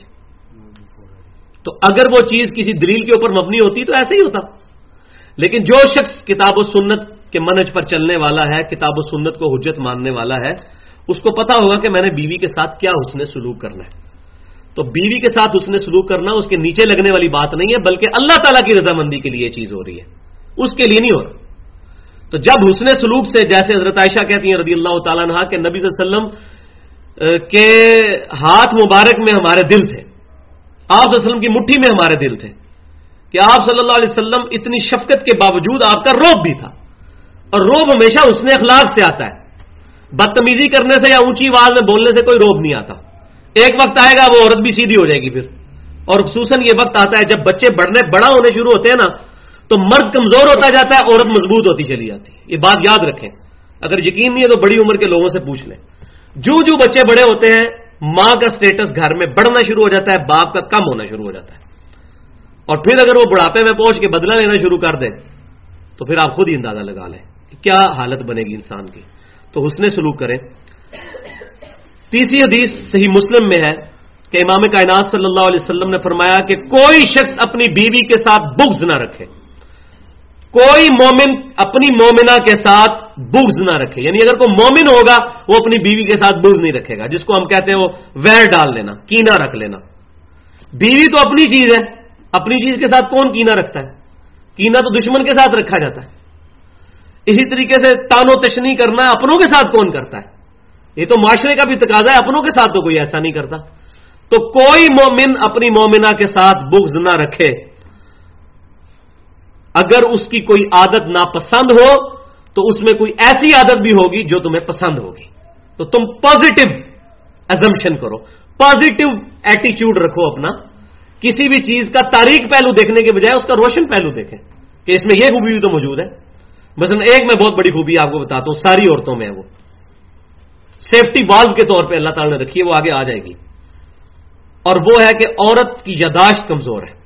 تو اگر وہ چیز کسی دلیل کے اوپر مبنی ہوتی تو ایسا ہی ہوتا۔ لیکن جو شخص کتاب و سنت کے منہج پر چلنے والا ہے، کتاب و سنت کو حجت ماننے والا ہے، اس کو پتا ہوگا کہ میں نے بیوی کے ساتھ کیا حسن سلوک کرنا ہے۔ تو بیوی کے ساتھ حسن سلوک کرنا اس کے نیچے لگنے والی بات نہیں ہے، بلکہ اللہ تعالیٰ کی رضامندی کے لیے یہ چیز ہو رہی ہے، اس کے لیے نہیں ہو رہا۔ تو جب حسن سلوک سے، جیسے حضرت عائشہ کہتی ہیں رضی اللہ تعالیٰ عنہا کہ نبی صلی اللہ علیہ وسلم کے ہاتھ مبارک میں ہمارے دل تھے، آپ صلی اللہ علیہ وسلم کی مٹھی میں ہمارے دل تھے، کہ آپ صلی اللہ علیہ وسلم اتنی شفقت کے باوجود آپ کا روب بھی تھا، اور روب ہمیشہ حسن اخلاق سے آتا ہے، بدتمیزی کرنے سے یا اونچی آواز میں بولنے سے کوئی روب نہیں آتا۔ ایک وقت آئے گا وہ عورت بھی سیدھی ہو جائے گی پھر، اور خصوصاً یہ وقت آتا ہے جب بچے بڑھنے بڑا ہونے شروع ہوتے ہیں نا، تو مرد کمزور ہوتا جاتا ہے، عورت مضبوط ہوتی چلی جاتی ہے۔ یہ بات یاد رکھیں، اگر یقین نہیں ہے تو بڑی عمر کے لوگوں سے پوچھ لیں۔ جو جو بچے بڑے ہوتے ہیں ماں کا سٹیٹس گھر میں بڑھنا شروع ہو جاتا ہے، باپ کا کم ہونا شروع ہو جاتا ہے، اور پھر اگر وہ بڑھاپے میں پہنچ کے بدلہ لینا شروع کر دیں تو پھر آپ خود ہی اندازہ لگا لیں کہ کیا حالت بنے گی انسان کی۔ تو حسن سلوک کریں۔ تیسری حدیث صحیح مسلم میں ہے کہ امام کائنات صلی اللہ علیہ وسلم نے فرمایا کہ کوئی شخص اپنی بیوی کے ساتھ بغض نہ رکھے، کوئی مومن اپنی مومنہ کے ساتھ बुग़्ज़ ना रखे, यानी अगर कोई मोमिन होगा वो अपनी बीवी के साथ बुग़्ज़ नहीं रखेगा, जिसको हम कहते हैं वो वैर डाल लेना, कीना रख लेना। बीवी तो अपनी चीज है, अपनी चीज के साथ कौन कीना रखता है? कीना तो दुश्मन के साथ रखा जाता है। इसी तरीके से तानो तशनी करना अपनों के साथ कौन करता है? ये तो माशरे का भी तकाजा है, अपनों के साथ तो कोई ऐसा नहीं करता। तो कोई मोमिन अपनी मोमिना के साथ बुग़्ज़ ना रखे। अगर उसकी कोई आदत नापसंद हो तो उसमें कोई ऐसी आदत भी होगी जो तुम्हें पसंद होगी। तो तुम पॉजिटिव अजम्पशन करो, पॉजिटिव एटीट्यूड रखो अपना, किसी भी चीज का तारीक पहलू देखने के बजाय उसका रोशन पहलू देखें कि इसमें यह खूबी भी तो मौजूद है। मसलन एक मैं बहुत बड़ी खूबी आपको बताता हूं, सारी औरतों में है, वो सेफ्टी वाल्व के तौर पे अल्लाह ताला ने रखी है, वो आगे आ जाएगी। और वो है कि औरत की यादाश्त कमजोर है।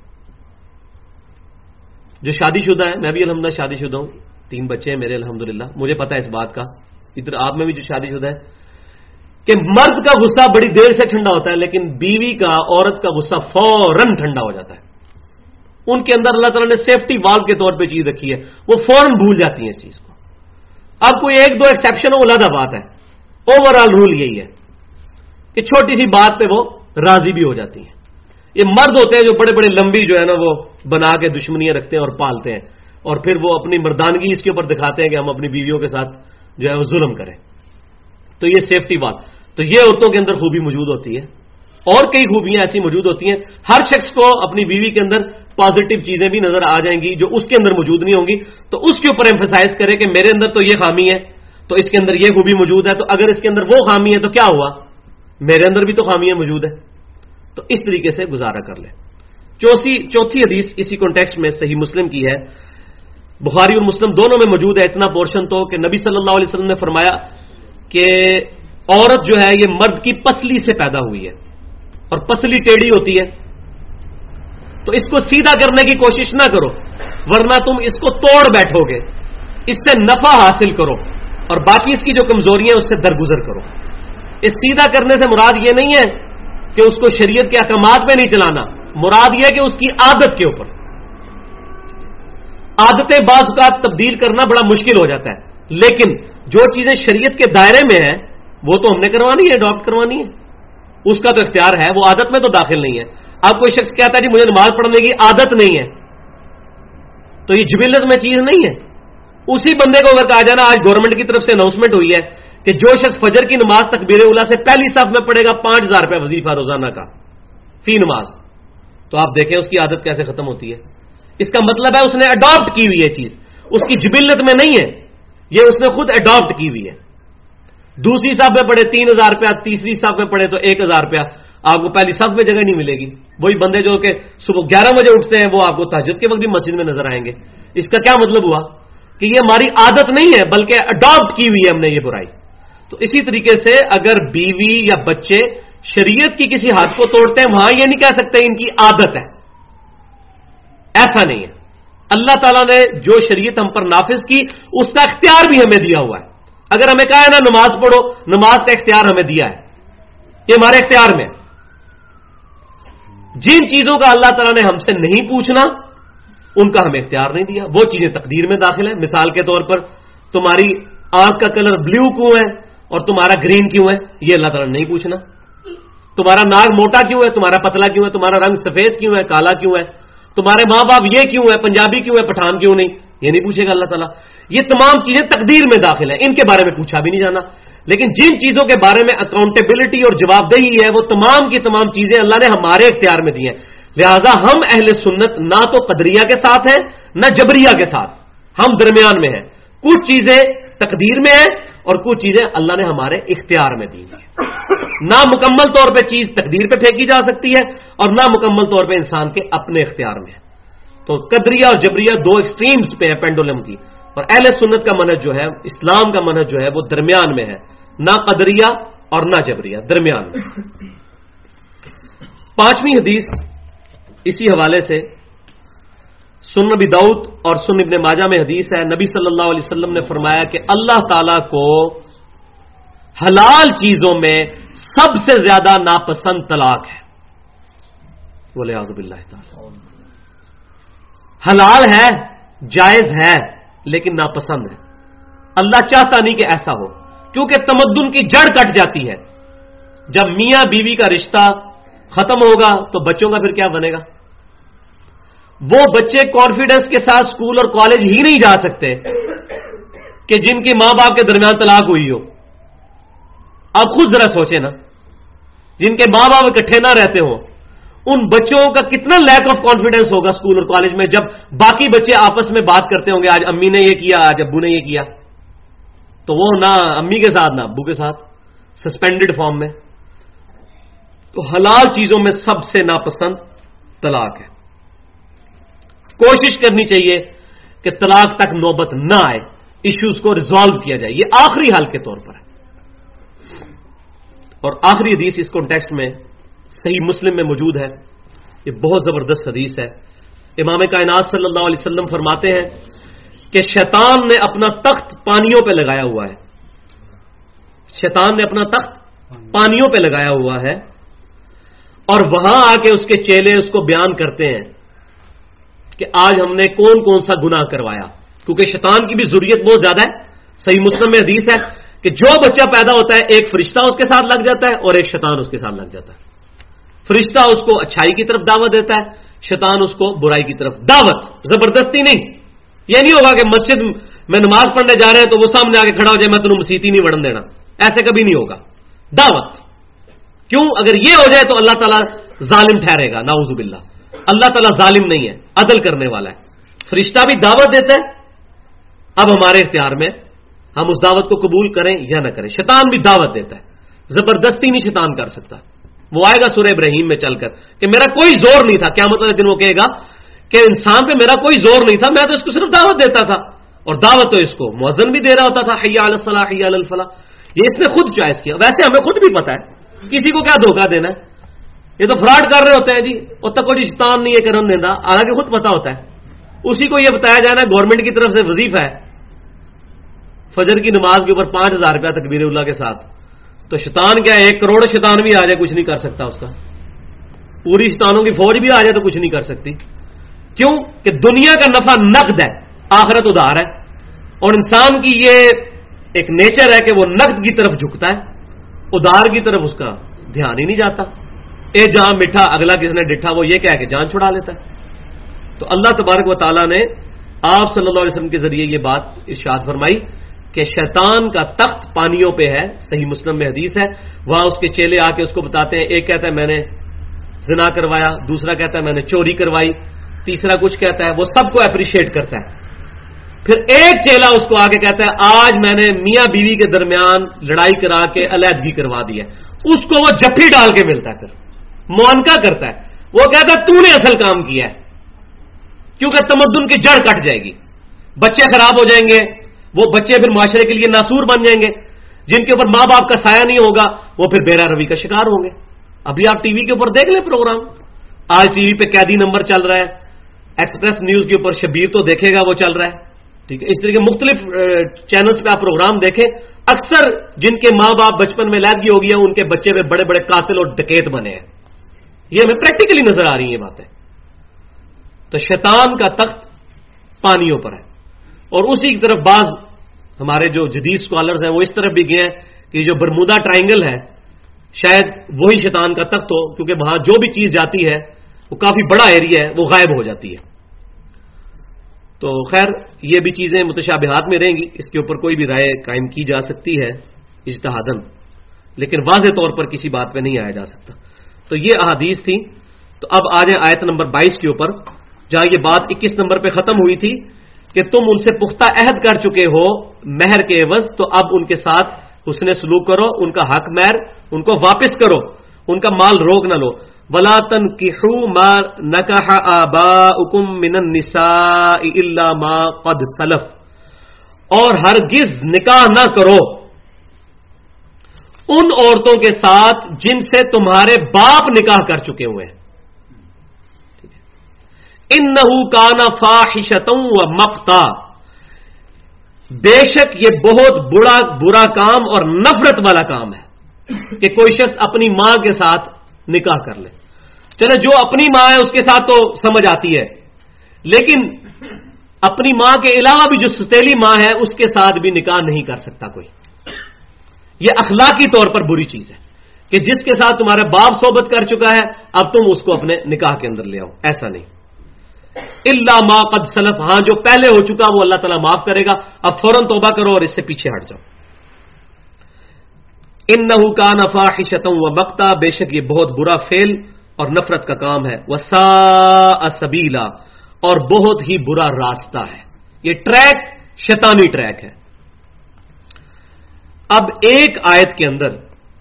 जो शादीशुदा है, मैं भी अल्हम्दुलिल्लाह शादीशुदा हूं, तीन बच्चे हैं मेरे अल्हम्दुलिल्लाह, मुझे पता है इस बात का, इधर आप में भी जो शादीशुदा है, कि मर्द का गुस्सा बड़ी देर से ठंडा होता है, लेकिन बीवी का, औरत का गुस्सा फौरन ठंडा हो जाता है। उनके अंदर अल्लाह ताला ने सेफ्टी वाल्व के तौर पे चीज रखी है, वो फौरन भूल जाती है इस चीज को। अब कोई एक दो एक्सेप्शन हो, अलग बात है, ओवरऑल रूल यही है कि छोटी सी बात पे वो राजी भी हो जाती है। ये मर्द होते हैं जो बड़े बड़े लंबी जो है ना वो बना के दुश्मनियां रखते हैं और पालते हैं, और फिर वो अपनी मर्दानगी इसके ऊपर दिखाते हैं कि हम अपनी बीवियों के साथ जो है वो जुल्म करें। तो ये सेफ्टी वाल्व, तो ये औरतों के अंदर खूबी मौजूद होती है, और कई खूबियां ऐसी मौजूद होती हैं। हर शख्स को अपनी बीवी के अंदर पॉजिटिव चीजें भी नजर आ जाएंगी जो उसके अंदर मौजूद नहीं होंगी, तो उसके ऊपर एम्फसाइज करे कि मेरे अंदर तो ये खामी है, तो इसके अंदर ये खूबी मौजूद है, तो अगर इसके अंदर वो खामी है तो क्या हुआ, मेरे अंदर भी तो खामियां मौजूद है। तो इस तरीके से गुजारा कर ले। चौथी चौथी हदीस इसी कॉन्टेक्स्ट में सही मुस्लिम की है, बुखारी और मुस्लिम दोनों में मौजूद है इतना पोर्शन तो, कि नबी सल्लल्लाहु अलैहि वसल्लम ने फरमाया कि औरत जो है ये मर्द की पसली से पैदा हुई है, और पसली टेढ़ी होती है, तो इसको सीधा करने की कोशिश ना करो, वरना तुम इसको तोड़ बैठोगे, इससे नफा हासिल करो और बाकी इसकी जो कमजोरियां उससे दरगुजर करो। इस सीधा करने से मुराद ये नहीं है कि उसको शरीयत के अहकामात पे नहीं चलाना, मुराद यह है कि उसकी आदत के ऊपर। आदतें बाज़ औक़ात तब्दील करना बड़ा मुश्किल हो जाता है, लेकिन जो चीजें शरीयत के दायरे में है वो तो हमने करवानी है, अडॉप्ट करवानी है, उसका तो इख्तियार है, वो आदत में तो दाखिल नहीं है। अब कोई शख्स कहता है जी मुझे नमाज पढ़ने की आदत नहीं है, तो ये जिबिलत में चीज नहीं है। उसी बंदे को अगर कहा जाए ना, आज गवर्नमेंट की तरफ से अनाउंसमेंट हुई है कि जो शख्स फजर की नमाज तकबीर उला से पहली साफ में पड़ेगा पांच हजार रुपया वजीफा रोजाना का फी नमाज, तो आप देखें उसकी आदत कैसे खत्म होती है। इसका मतलब है उसने अडॉप्ट की हुई है चीज, उसकी जिबिलत में नहीं है, ये उसने खुद अडॉप्ट की हुई है। दूसरी साफ में पड़े तीन हजार रुपया, तीसरी साफ में पड़े तो एक हजार रुपया, आपको पहली साफ में जगह नहीं मिलेगी। वही बंदे जो कि सुबह ग्यारह बजे उठते हैं वो आपको तहज्जुद के वक्त भी मस्जिद में नजर आएंगे। इसका क्या मतलब हुआ कि ये हमारी आदत नहीं है बल्कि अडॉप्ट की हुई है हमने ये बुराई। तो इसी तरीके से अगर बीवी या बच्चे शरीयत की किसी हाथ को तोड़ते हैं, वहां ये नहीं कह सकते इनकी आदत है, ऐसा नहीं है। अल्लाह ताला ने जो शरीयत हम पर नाफिज की उसका इख्तियार भी हमें दिया हुआ है। अगर हमें कहा है ना नमाज पढ़ो, नमाज का इख्तियार हमें दिया है, ये हमारे इख्तियार में। जिन चीजों का अल्लाह ताला ने हमसे नहीं पूछना उनका हमें इख्तियार नहीं दिया, वो चीजें तकदीर में दाखिल है। मिसाल के तौर पर तुम्हारी आंख का कलर ब्लू क्यों है और तुम्हारा ग्रीन क्यों है, ये अल्लाह ताला ने नहीं पूछना। तुम्हारा नाक मोटा क्यों है, तुम्हारा पतला क्यों है, तुम्हारा रंग सफेद क्यों है, काला क्यों है, तुम्हारे मां बाप ये क्यों है, पंजाबी क्यों है, पठान क्यों नहीं, ये नहीं पूछेगा अल्लाह ताला। ये तमाम चीजें तकदीर में दाखिल है, इनके बारे में पूछा भी नहीं जाना। लेकिन जिन चीजों के बारे में अकाउंटेबिलिटी और जवाबदेही है वो तमाम की तमाम चीजें अल्लाह ने हमारे इख्तियार में दी हैं। लिहाजा हम अहले सुन्नत ना तो कदरिया के साथ हैं ना जबरिया के साथ, हम दरमियान में हैं। कुछ चीजें तकदीर में है और कुछ चीजें अल्लाह ने हमारे इख्तियार में दी हैं। ना मुकम्मल तौर पे चीज तकदीर पे फेंकी जा सकती है और ना मुकम्मल तौर पे इंसान के अपने इख्तियार में है। तो कदरिया और जबरिया दो एक्सट्रीम्स पे है पेंडुलम की, और अहले सुन्नत का मनहज जो है, इस्लाम का मनहज जो है वो दरमियान में है, ना कदरिया और ना जबरिया, दरमियान में। पांचवी हदीस इसी हवाले से सुन्न नबी दाऊद और सुन्न इब्ने माजा में हदीस है, नबी सल्लल्लाहु अलैहि वसल्लम ने फरमाया कि अल्लाह ताला को हलाल चीजों में सबसे ज्यादा नापसंद तलाक है। बोले आज़ुबिल्लाह ताला, हलाल है, जायज है, लेकिन नापसंद है। اللہ چاہتا نہیں کہ ایسا ہو، کیونکہ تمدن کی جڑ کٹ جاتی ہے۔ جب میاں بیوی کا رشتہ ختم ہوگا تو بچوں کا پھر کیا بنے گا؟ وہ بچے کانفیڈنس کے ساتھ اسکول اور کالج ہی نہیں جا سکتے کہ جن کے ماں باپ کے درمیان طلاق ہوئی ہو۔ آپ خود ذرا سوچیں نا، جن کے ماں باپ اکٹھے نہ رہتے ہوں، ان بچوں کا کتنا لیک آف کانفیڈنس ہوگا اسکول اور کالج میں، جب باقی بچے آپس میں بات کرتے ہوں گے آج امی نے یہ کیا، آج ابو نے یہ کیا، تو وہ نہ امی کے ساتھ نہ ابو کے ساتھ، سسپینڈڈ فارم میں۔ تو حلال چیزوں میں سب سے ناپسند طلاق ہے۔ کوشش کرنی چاہیے کہ طلاق تک نوبت نہ آئے، ایشوز کو ریزالو کیا جائے، یہ آخری حل کے طور پر ہے۔ اور آخری حدیث اس کانٹیکسٹ میں صحیح مسلم میں موجود ہے، یہ بہت زبردست حدیث ہے۔ امام کائنات صلی اللہ علیہ وسلم فرماتے ہیں کہ شیطان نے اپنا تخت پانیوں پہ لگایا ہوا ہے، شیطان نے اپنا تخت پانیوں پہ لگایا ہوا ہے، اور وہاں آ کے اس کے چیلے اس کو بیان کرتے ہیں کہ آج ہم نے کون کون سا گناہ کروایا، کیونکہ شیطان کی بھی ضروریت بہت زیادہ ہے۔ صحیح مسلم میں حدیث ہے کہ جو بچہ پیدا ہوتا ہے ایک فرشتہ اس کے ساتھ لگ جاتا ہے اور ایک شیطان اس کے ساتھ لگ جاتا ہے۔ فرشتہ اس کو اچھائی کی طرف دعوت دیتا ہے، شیطان اس کو برائی کی طرف دعوت، زبردستی نہیں۔ یہ نہیں ہوگا کہ مسجد میں نماز پڑھنے جا رہے ہیں تو وہ سامنے آ کے کھڑا ہو جائے میں تمہیں مسیت ہی نہیں وڑن دینا، ایسے کبھی نہیں ہوگا۔ دعوت کیوں؟ اگر یہ ہو جائے تو اللہ تعالیٰ ظالم ٹھہرے گا، نعوذ باللہ۔ اللہ تعالیٰ ظالم نہیں ہے، عدل کرنے والا ہے۔ فرشتہ بھی دعوت دیتا ہے، اب ہمارے اختیار میں ہم اس دعوت کو قبول کریں یا نہ کریں۔ شیطان بھی دعوت دیتا ہے، زبردستی نہیں شیطان کر سکتا۔ وہ آئے گا سورہ ابراہیم میں چل کر کہ میرا کوئی زور نہیں تھا، قیامت والے دن وہ کہے گا کہ انسان پہ میرا کوئی زور نہیں تھا، میں تو اس کو صرف دعوت دیتا تھا، اور دعوت تو اس کو مؤذن بھی دے رہا ہوتا تھا، حی علی الصلاح حی علی الفلاح۔ یہ اس نے خود چوائس کیا۔ ویسے ہمیں خود بھی پتا ہے کسی کو کیا دھوکہ دینا ہے، یہ تو فراڈ کر رہے ہوتے ہیں جی، اور تک کوئی شیطان نہیں ہے کرن دینا، حالانکہ خود پتا ہوتا ہے۔ اسی کو یہ بتایا جانا گورنمنٹ کی طرف سے وظیفہ ہے فجر کی نماز کے اوپر پانچ ہزار روپیہ تکبیر اللہ کے ساتھ، تو شیطان کیا ہے، ایک کروڑ شیطان بھی آ جائے کچھ نہیں کر سکتا اس کا، پوری شیطانوں کی فوج بھی آ جائے تو کچھ نہیں کر سکتی۔ کیوں کہ دنیا کا نفع نقد ہے، آخرت ادھار ہے، اور انسان کی یہ ایک نیچر ہے کہ وہ نقد کی طرف جھکتا ہے، ادھار کی طرف اس کا دھیان ہی نہیں جاتا۔ اے جہاں مٹھا اگلا کس نے ڈٹھا، وہ یہ کہہ کے جان چھڑا لیتا ہے۔ تو اللہ تبارک و تعالیٰ نے آپ صلی اللہ علیہ وسلم کے ذریعے یہ بات ارشاد فرمائی کہ شیطان کا تخت پانیوں پہ ہے، صحیح مسلم میں حدیث ہے۔ وہاں اس کے چیلے آ کے اس کو بتاتے ہیں، ایک کہتا ہے میں نے زنا کروایا، دوسرا کہتا ہے میں نے چوری کروائی، تیسرا کچھ کہتا ہے، وہ سب کو اپریشیٹ کرتا ہے۔ پھر ایک چیلا اس کو آ کے کہتا ہے آج میں نے میاں بیوی کے درمیان لڑائی کرا کے علیحدگی کروا دی ہے، اس کو وہ جفی ڈال کے ملتا ہے، پھر معانقہ کرتا ہے، وہ کہتا ہے تو نے اصل کام کیا ہے، کیونکہ تمدن کی جڑ کٹ جائے گی، بچے خراب ہو جائیں گے، وہ بچے پھر معاشرے کے لیے ناسور بن جائیں گے، جن کے اوپر ماں باپ کا سایہ نہیں ہوگا وہ پھر بیرا روی کا شکار ہوں گے۔ ابھی آپ ٹی وی کے اوپر دیکھ لیں پروگرام، آج ٹی وی پہ قیدی نمبر چل رہا ہے، ایکسپریس نیوز کے اوپر شبیر تو دیکھے گا وہ چل رہا ہے، ٹھیک ہے، اس طرح کے مختلف چینلز پہ آپ پروگرام دیکھیں، اکثر جن کے ماں باپ بچپن میں علیحدگی ہو گئی ہے ان کے بچے پہ بڑے بڑے قاتل اور ڈکیت بنے ہیں، یہ ہمیں پریکٹیکلی نظر آ رہی ہیں یہ باتیں۔ تو شیطان کا تخت پانیوں پر ہے، اور اسی کی طرف بعض ہمارے جو جدید اسکالرز ہیں وہ اس طرف بھی گئے ہیں کہ جو برمودا ٹرائنگل ہے شاید وہی شیطان کا تخت ہو، کیونکہ وہاں جو بھی چیز جاتی ہے وہ کافی بڑا ایریا ہے، وہ غائب ہو جاتی ہے۔ تو خیر یہ بھی چیزیں متشابہات میں رہیں گی، اس کے اوپر کوئی بھی رائے قائم کی جا سکتی ہے اجتہاداً، لیکن واضح طور پر کسی بات پہ نہیں آیا جا سکتا۔ تو یہ احادیث تھی۔ تو اب آ جائیں آیت نمبر بائیس کے اوپر، جہاں یہ بات اکیس نمبر پہ ختم ہوئی تھی کہ تم ان سے پختہ عہد کر چکے ہو مہر کے عوض، تو اب ان کے ساتھ حسن سلوک کرو، ان کا حق مہر ان کو واپس کرو، ان کا مال روک نہ لو۔ وَلَا تَنْكِحُوا مَا نَكَحَ آبَاؤُكُم مِّنَ النِّسَاءِ إِلَّا مَا قَدْ سَلَفَ، اور ہرگز نکاح نہ کرو ان عورتوں کے ساتھ جن سے تمہارے باپ نکاح کر چکے ہوئے ہیں۔ اِنَّهُ كَانَ فَاحِشَةً وَمَقْتًا، بے شک یہ بہت بڑا برا کام اور نفرت والا کام ہے کہ کوئی شخص اپنی ماں کے ساتھ نکاح کر لے۔ چلے جو اپنی ماں ہے اس کے ساتھ تو سمجھ آتی ہے، لیکن اپنی ماں کے علاوہ بھی جو ستیلی ماں ہے اس کے ساتھ بھی نکاح نہیں کر سکتا کوئی. یہ اخلاقی طور پر بری چیز ہے کہ جس کے ساتھ تمہارا باپ صحبت کر چکا ہے اب تم اس کو اپنے نکاح کے اندر لے آؤ. ایسا نہیں. الا ما قد سلف، ہاں جو پہلے ہو چکا وہ اللہ تعالیٰ معاف کرے گا. اب فوراً توبہ کرو اور اس سے پیچھے ہٹ جاؤ. انہ کان فاحشۃ ومقتا، بے شک یہ بہت برا فعل اور نفرت کا کام ہے. وساء سبیلا، اور بہت ہی برا راستہ ہے. یہ ٹریک شیطانی ٹریک ہے. اب ایک آیت کے اندر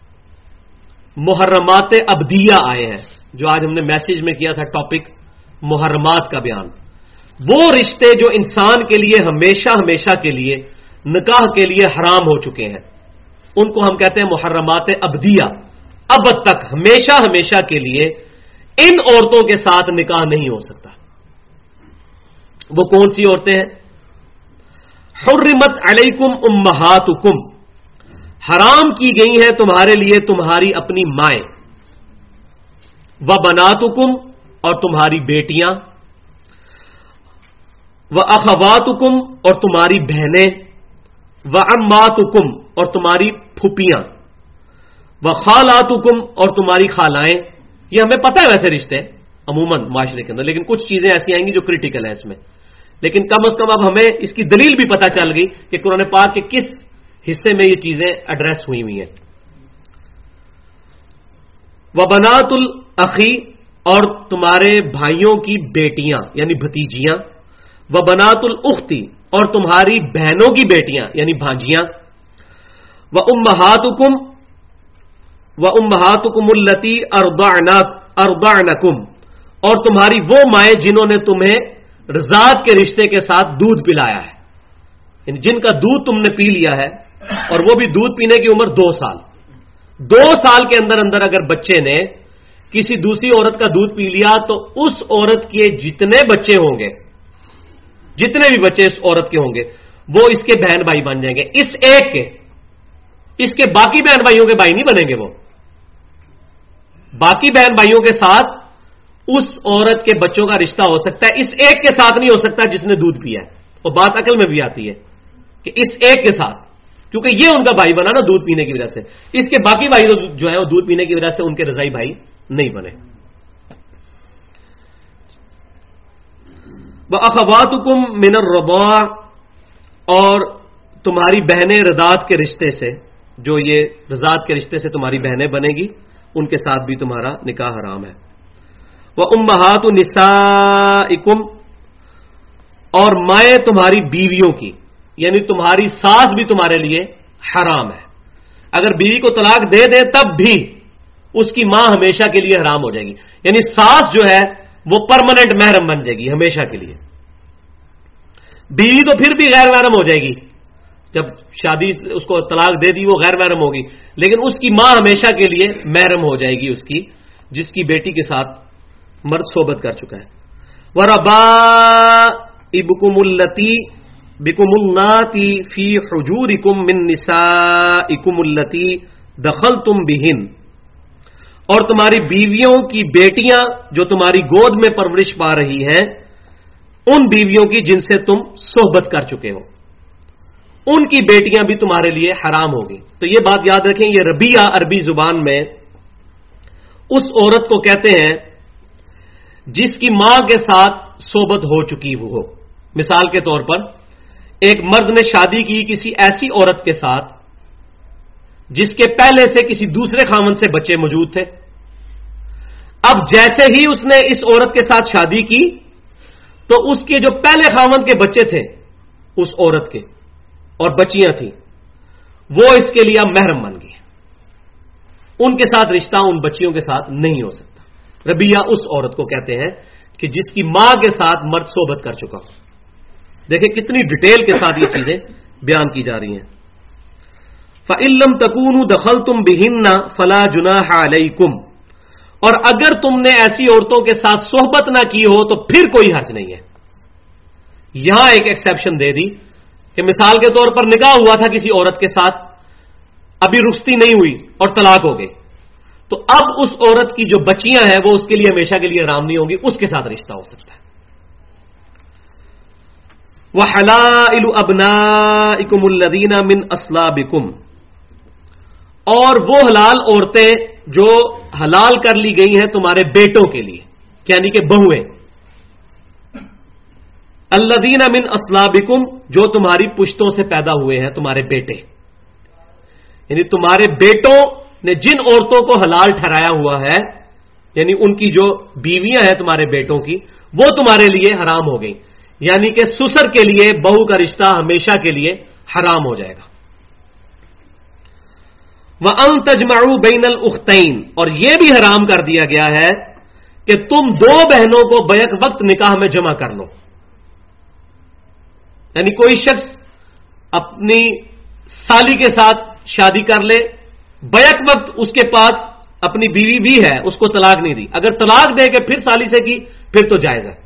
محرمات ابدیہ آئے ہیں، جو آج ہم نے میسج میں کیا تھا ٹاپک محرمات کا بیان. وہ رشتے جو انسان کے لیے ہمیشہ ہمیشہ کے لیے نکاح کے لیے حرام ہو چکے ہیں، ان کو ہم کہتے ہیں محرمات ابدیہ. ابد تک ہمیشہ ہمیشہ کے لیے ان عورتوں کے ساتھ نکاح نہیں ہو سکتا. وہ کون سی عورتیں ہیں؟ حرمت علیکم امہاتکم، حرام کی گئی ہیں تمہارے لیے تمہاری اپنی مائیں. وبناتکم، اور تمہاری بیٹیاں. واخواتکم، اور تمہاری بہنیں. وعماتکم، اور تمہاری پھوپھیاں. وخالاتکم، اور تمہاری خالائیں. یہ ہمیں پتہ ہے ویسے رشتے عموماً معاشرے کے اندر، لیکن کچھ چیزیں ایسی آئیں گی جو کریٹیکل ہیں اس میں. لیکن کم از کم اب ہمیں اس کی دلیل بھی پتہ چل گئی کہ قرآن پاک کے کس حصے میں یہ چیزیں ایڈریس ہوئی ہوئی ہیں. وبنات الاخی، اور تمہارے بھائیوں کی بیٹیاں یعنی بھتیجیاں. وبنات الاختی، اور تمہاری بہنوں کی بیٹیاں یعنی بھانجیاں. وامہاتکم وامہاتکم اللتی ارضعنکم، اور تمہاری وہ مائیں جنہوں نے تمہیں رضاعت کے رشتے کے ساتھ دودھ پلایا ہے، یعنی جن کا دودھ تم نے پی لیا ہے، اور وہ بھی دودھ پینے کی عمر دو سال. دو سال کے اندر اندر اگر بچے نے کسی دوسری عورت کا دودھ پی لیا تو اس عورت کے جتنے بچے ہوں گے، جتنے بھی بچے اس عورت کے ہوں گے، وہ اس کے بہن بھائی بن جائیں گے. اس ایک کے، اس کے باقی بہن بھائیوں کے بھائی نہیں بنیں گے. وہ باقی بہن بھائیوں کے ساتھ اس عورت کے بچوں کا رشتہ ہو سکتا ہے، اس ایک کے ساتھ نہیں ہو سکتا جس نے دودھ پیا ہے. اور بات عقل میں بھی آتی ہے کہ اس ایک کے ساتھ، کیونکہ یہ ان کا بھائی بنا نا دودھ پینے کی وجہ سے. اس کے باقی بھائی جو ہے وہ دودھ پینے کی وجہ سے ان کے رضائی بھائی نہیں بنے. وَأَخَوَاتُكُم مِّنَ الرَّضَاعِ، اور تمہاری بہنیں رضاعت کے رشتے سے، جو یہ رضاعت کے رشتے سے تمہاری بہنیں بنے گی، ان کے ساتھ بھی تمہارا نکاح حرام ہے. وَأُمَّهَاتُ نِسَائِكُمْ، اور مائیں تمہاری بیویوں کی، یعنی تمہاری ساس بھی تمہارے لیے حرام ہے. اگر بیوی کو طلاق دے دیں تب بھی اس کی ماں ہمیشہ کے لیے حرام ہو جائے گی. یعنی ساس جو ہے وہ پرماننٹ محرم بن جائے گی ہمیشہ کے لیے. بیوی تو پھر بھی غیر محرم ہو جائے گی، جب شادی اس کو طلاق دے دی وہ غیر محرم ہوگی، لیکن اس کی ماں ہمیشہ کے لیے محرم ہو جائے گی اس کی، جس کی بیٹی کے ساتھ مرد صحبت کر چکا ہے. وَرَبَائِبُكُمُ اللَّتِي بِكُمُ اللَّاتِي فِي حُجُورِكُم مِّن نِّسَائِكُمُ اللَّتِي دَخَلْتُم بِهِنَّ، اور تمہاری بیویوں کی بیٹیاں جو تمہاری گود میں پرورش پا رہی ہیں، ان بیویوں کی جن سے تم صحبت کر چکے ہو، ان کی بیٹیاں بھی تمہارے لیے حرام ہوگی. تو یہ بات یاد رکھیں، یہ ربیہ عربی زبان میں اس عورت کو کہتے ہیں جس کی ماں کے ساتھ صحبت ہو چکی ہو. مثال کے طور پر ایک مرد نے شادی کی کسی ایسی عورت کے ساتھ جس کے پہلے سے کسی دوسرے خاوند سے بچے موجود تھے. اب جیسے ہی اس نے اس عورت کے ساتھ شادی کی تو اس کے جو پہلے خاوند کے بچے تھے اس عورت کے اور بچیاں تھیں، وہ اس کے لیے محرم بن گئی. ان کے ساتھ رشتہ ان بچیوں کے ساتھ نہیں ہو سکتا. ربیہ اس عورت کو کہتے ہیں کہ جس کی ماں کے ساتھ مرد صحبت کر چکا ہو. دیکھیں کتنی ڈیٹیل کے ساتھ یہ چیزیں بیان کی جا رہی ہیں. فَإِن لَّمْ تَكُونُوا دَخَلْتُم بِهِنَّ فَلَا جُنَاحَ عَلَيْكُمْ، اور اگر تم نے ایسی عورتوں کے ساتھ صحبت نہ کی ہو تو پھر کوئی حرج نہیں ہے. یہاں ایک ایکسیپشن دے دی کہ مثال کے طور پر نکاح ہوا تھا کسی عورت کے ساتھ، ابھی رخصتی نہیں ہوئی اور طلاق ہو گئی، تو اب اس عورت کی جو بچیاں ہیں وہ اس کے لیے ہمیشہ کے لیے حرام نہیں ہوں گی، اس کے ساتھ رشتہ ہو سکتا ہے. وحلائل ابنائکم الذین من اصلابکم، اور وہ حلال عورتیں جو حلال کر لی گئی ہیں تمہارے بیٹوں کے لیے، یعنی کہ بہویں، الذین من اصلابکم، جو تمہاری پشتوں سے پیدا ہوئے ہیں تمہارے بیٹے، یعنی تمہارے بیٹوں نے جن عورتوں کو حلال ٹھہرایا ہوا ہے، یعنی ان کی جو بیویاں ہیں تمہارے بیٹوں کی، وہ تمہارے لیے حرام ہو گئی، یعنی کہ سسر کے لیے بہو کا رشتہ ہمیشہ کے لیے حرام ہو جائے گا۔ وَأَن تَجْمَعُوا بَيْنَ الْأُخْتَيْنِ، اور یہ بھی حرام کر دیا گیا ہے کہ تم دو بہنوں کو بیک وقت نکاح میں جمع کر لو، یعنی کوئی شخص اپنی سالی کے ساتھ شادی کر لے، بیک وقت اس کے پاس اپنی بیوی بھی ہے، اس کو طلاق نہیں دی، اگر طلاق دے کے پھر سالی سے کی پھر تو جائز ہے،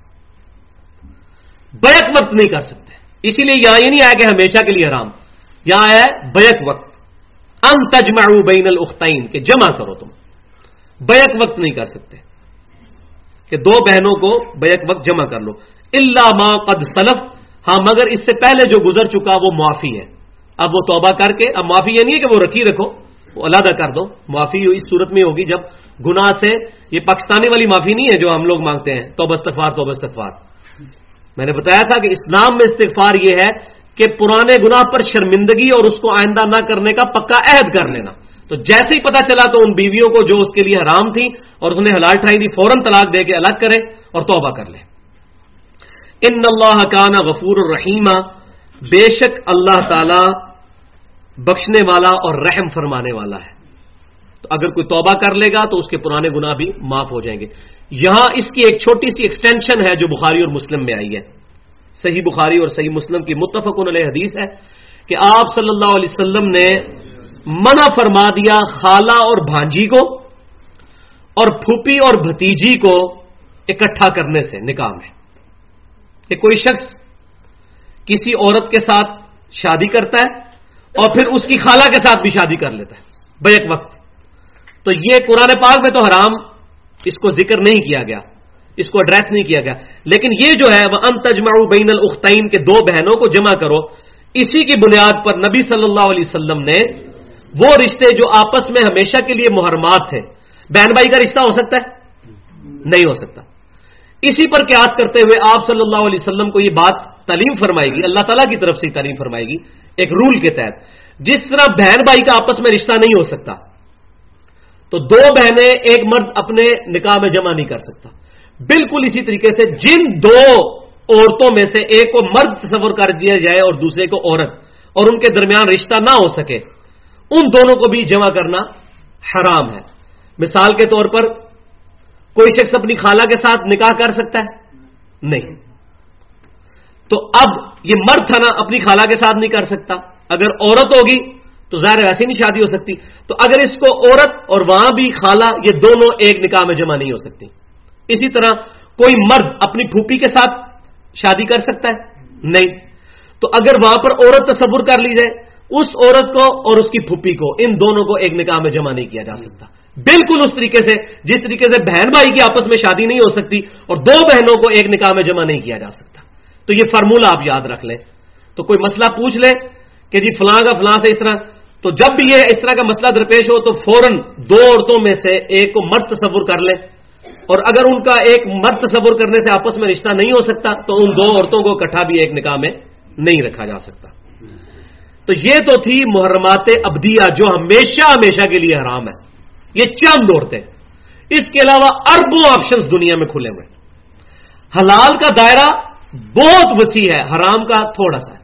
بیک وقت نہیں کر سکتے۔ اسی لیے یہاں یہ نہیں آیا کہ ہمیشہ کے لیے حرام، یہاں ہے بیک وقت، ان تجمعوا بین الاختین، کہ جمع کرو، تم بیک وقت نہیں کر سکتے کہ دو بہنوں کو بیک وقت جمع کر لو، الا ما قد سلف، ہاں مگر اس سے پہلے جو گزر چکا وہ معافی ہے۔ اب وہ توبہ کر کے، اب معافی یہ نہیں ہے کہ وہ رکھی رکھو، وہ علیحدہ کر دو، معافی اس صورت میں ہوگی جب گناہ سے، یہ پاکستانی والی معافی نہیں ہے جو ہم لوگ مانگتے ہیں، توبہ استغفار توبہ استغفار۔ میں نے بتایا تھا کہ اسلام میں استغفار یہ ہے کہ پرانے گناہ پر شرمندگی اور اس کو آئندہ نہ کرنے کا پکا عہد کر لینا۔ تو جیسے ہی پتا چلا تو ان بیویوں کو جو اس کے لیے حرام تھی اور اس نے حلال ٹھہرائی تھی، فوراً طلاق دے کے الگ کرے اور توبہ کر لے۔ ان اللہ کان غفور الرحیم، بے شک اللہ تعالی بخشنے والا اور رحم فرمانے والا ہے۔ تو اگر کوئی توبہ کر لے گا تو اس کے پرانے گناہ بھی معاف ہو جائیں گے۔ یہاں اس کی ایک چھوٹی سی ایکسٹینشن ہے جو بخاری اور مسلم میں آئی ہے، صحیح بخاری اور صحیح مسلم کی متفقون علیہ حدیث ہے کہ آپ صلی اللہ علیہ وسلم نے منع فرما دیا خالہ اور بھانجی کو اور پھوپھی اور بھتیجی کو اکٹھا کرنے سے نکاح میں، کہ کوئی شخص کسی عورت کے ساتھ شادی کرتا ہے اور پھر اس کی خالہ کے ساتھ بھی شادی کر لیتا ہے بیک وقت، تو یہ قرآن پاک میں تو حرام، اس کو ذکر نہیں کیا گیا، اس کو ایڈریس نہیں کیا گیا، لیکن یہ جو ہے وہ ان تجمعوا بین الاختین کے دو بہنوں کو جمع کرو، اسی کی بنیاد پر نبی صلی اللہ علیہ وسلم نے وہ رشتے جو آپس میں ہمیشہ کے لیے محرمات تھے، بہن بھائی کا رشتہ ہو سکتا ہے؟ نہیں ہو سکتا۔ اسی پر قیاس کرتے ہوئے آپ صلی اللہ علیہ وسلم کو یہ بات تعلیم فرمائے گی، اللہ تعالیٰ کی طرف سے تعلیم فرمائے گی ایک رول کے تحت، جس طرح بہن بھائی کا آپس میں رشتہ نہیں ہو سکتا تو دو بہنیں ایک مرد اپنے نکاح میں جمع نہیں کر سکتا، بالکل اسی طریقے سے جن دو عورتوں میں سے ایک کو مرد تصور کر دیا جائے اور دوسرے کو عورت، اور ان کے درمیان رشتہ نہ ہو سکے، ان دونوں کو بھی جمع کرنا حرام ہے۔ مثال کے طور پر کوئی شخص اپنی خالہ کے ساتھ نکاح کر سکتا ہے؟ نہیں۔ تو اب یہ مرد تھا نا، اپنی خالہ کے ساتھ نہیں کر سکتا، اگر عورت ہوگی تو ظاہر ویسے نہیں شادی ہو سکتی، تو اگر اس کو عورت اور وہاں بھی خالہ، یہ دونوں ایک نکاح میں جمع نہیں ہو سکتی۔ اسی طرح کوئی مرد اپنی پھوپھی کے ساتھ شادی کر سکتا ہے؟ نہیں۔ تو اگر وہاں پر عورت تصور کر لی جائے، اس عورت کو اور اس کی پھوپھی کو، ان دونوں کو ایک نکاح میں جمع نہیں کیا جا سکتا، بالکل اس طریقے سے جس طریقے سے بہن بھائی کی آپس میں شادی نہیں ہو سکتی اور دو بہنوں کو ایک نکاح میں جمع نہیں کیا جا سکتا۔ تو یہ فارمولہ آپ یاد رکھ لیں۔ تو کوئی مسئلہ پوچھ لے کہ جی فلاں کا فلاں سے اس طرح، تو جب بھی یہ اس طرح کا مسئلہ درپیش ہو تو فوراً دو عورتوں میں سے ایک کو مرد تصور کر لیں، اور اگر ان کا ایک مرد تصور کرنے سے آپس میں رشتہ نہیں ہو سکتا تو ان دو عورتوں کو اکٹھا بھی ایک نکاح میں نہیں رکھا جا سکتا۔ تو یہ تو تھی محرمات ابدیہ جو ہمیشہ ہمیشہ کے لیے حرام ہے، یہ چند عورتیں، اس کے علاوہ اربوں آپشنز دنیا میں کھلے ہوئے۔ حلال کا دائرہ بہت وسیع ہے، حرام کا تھوڑا سا ہے۔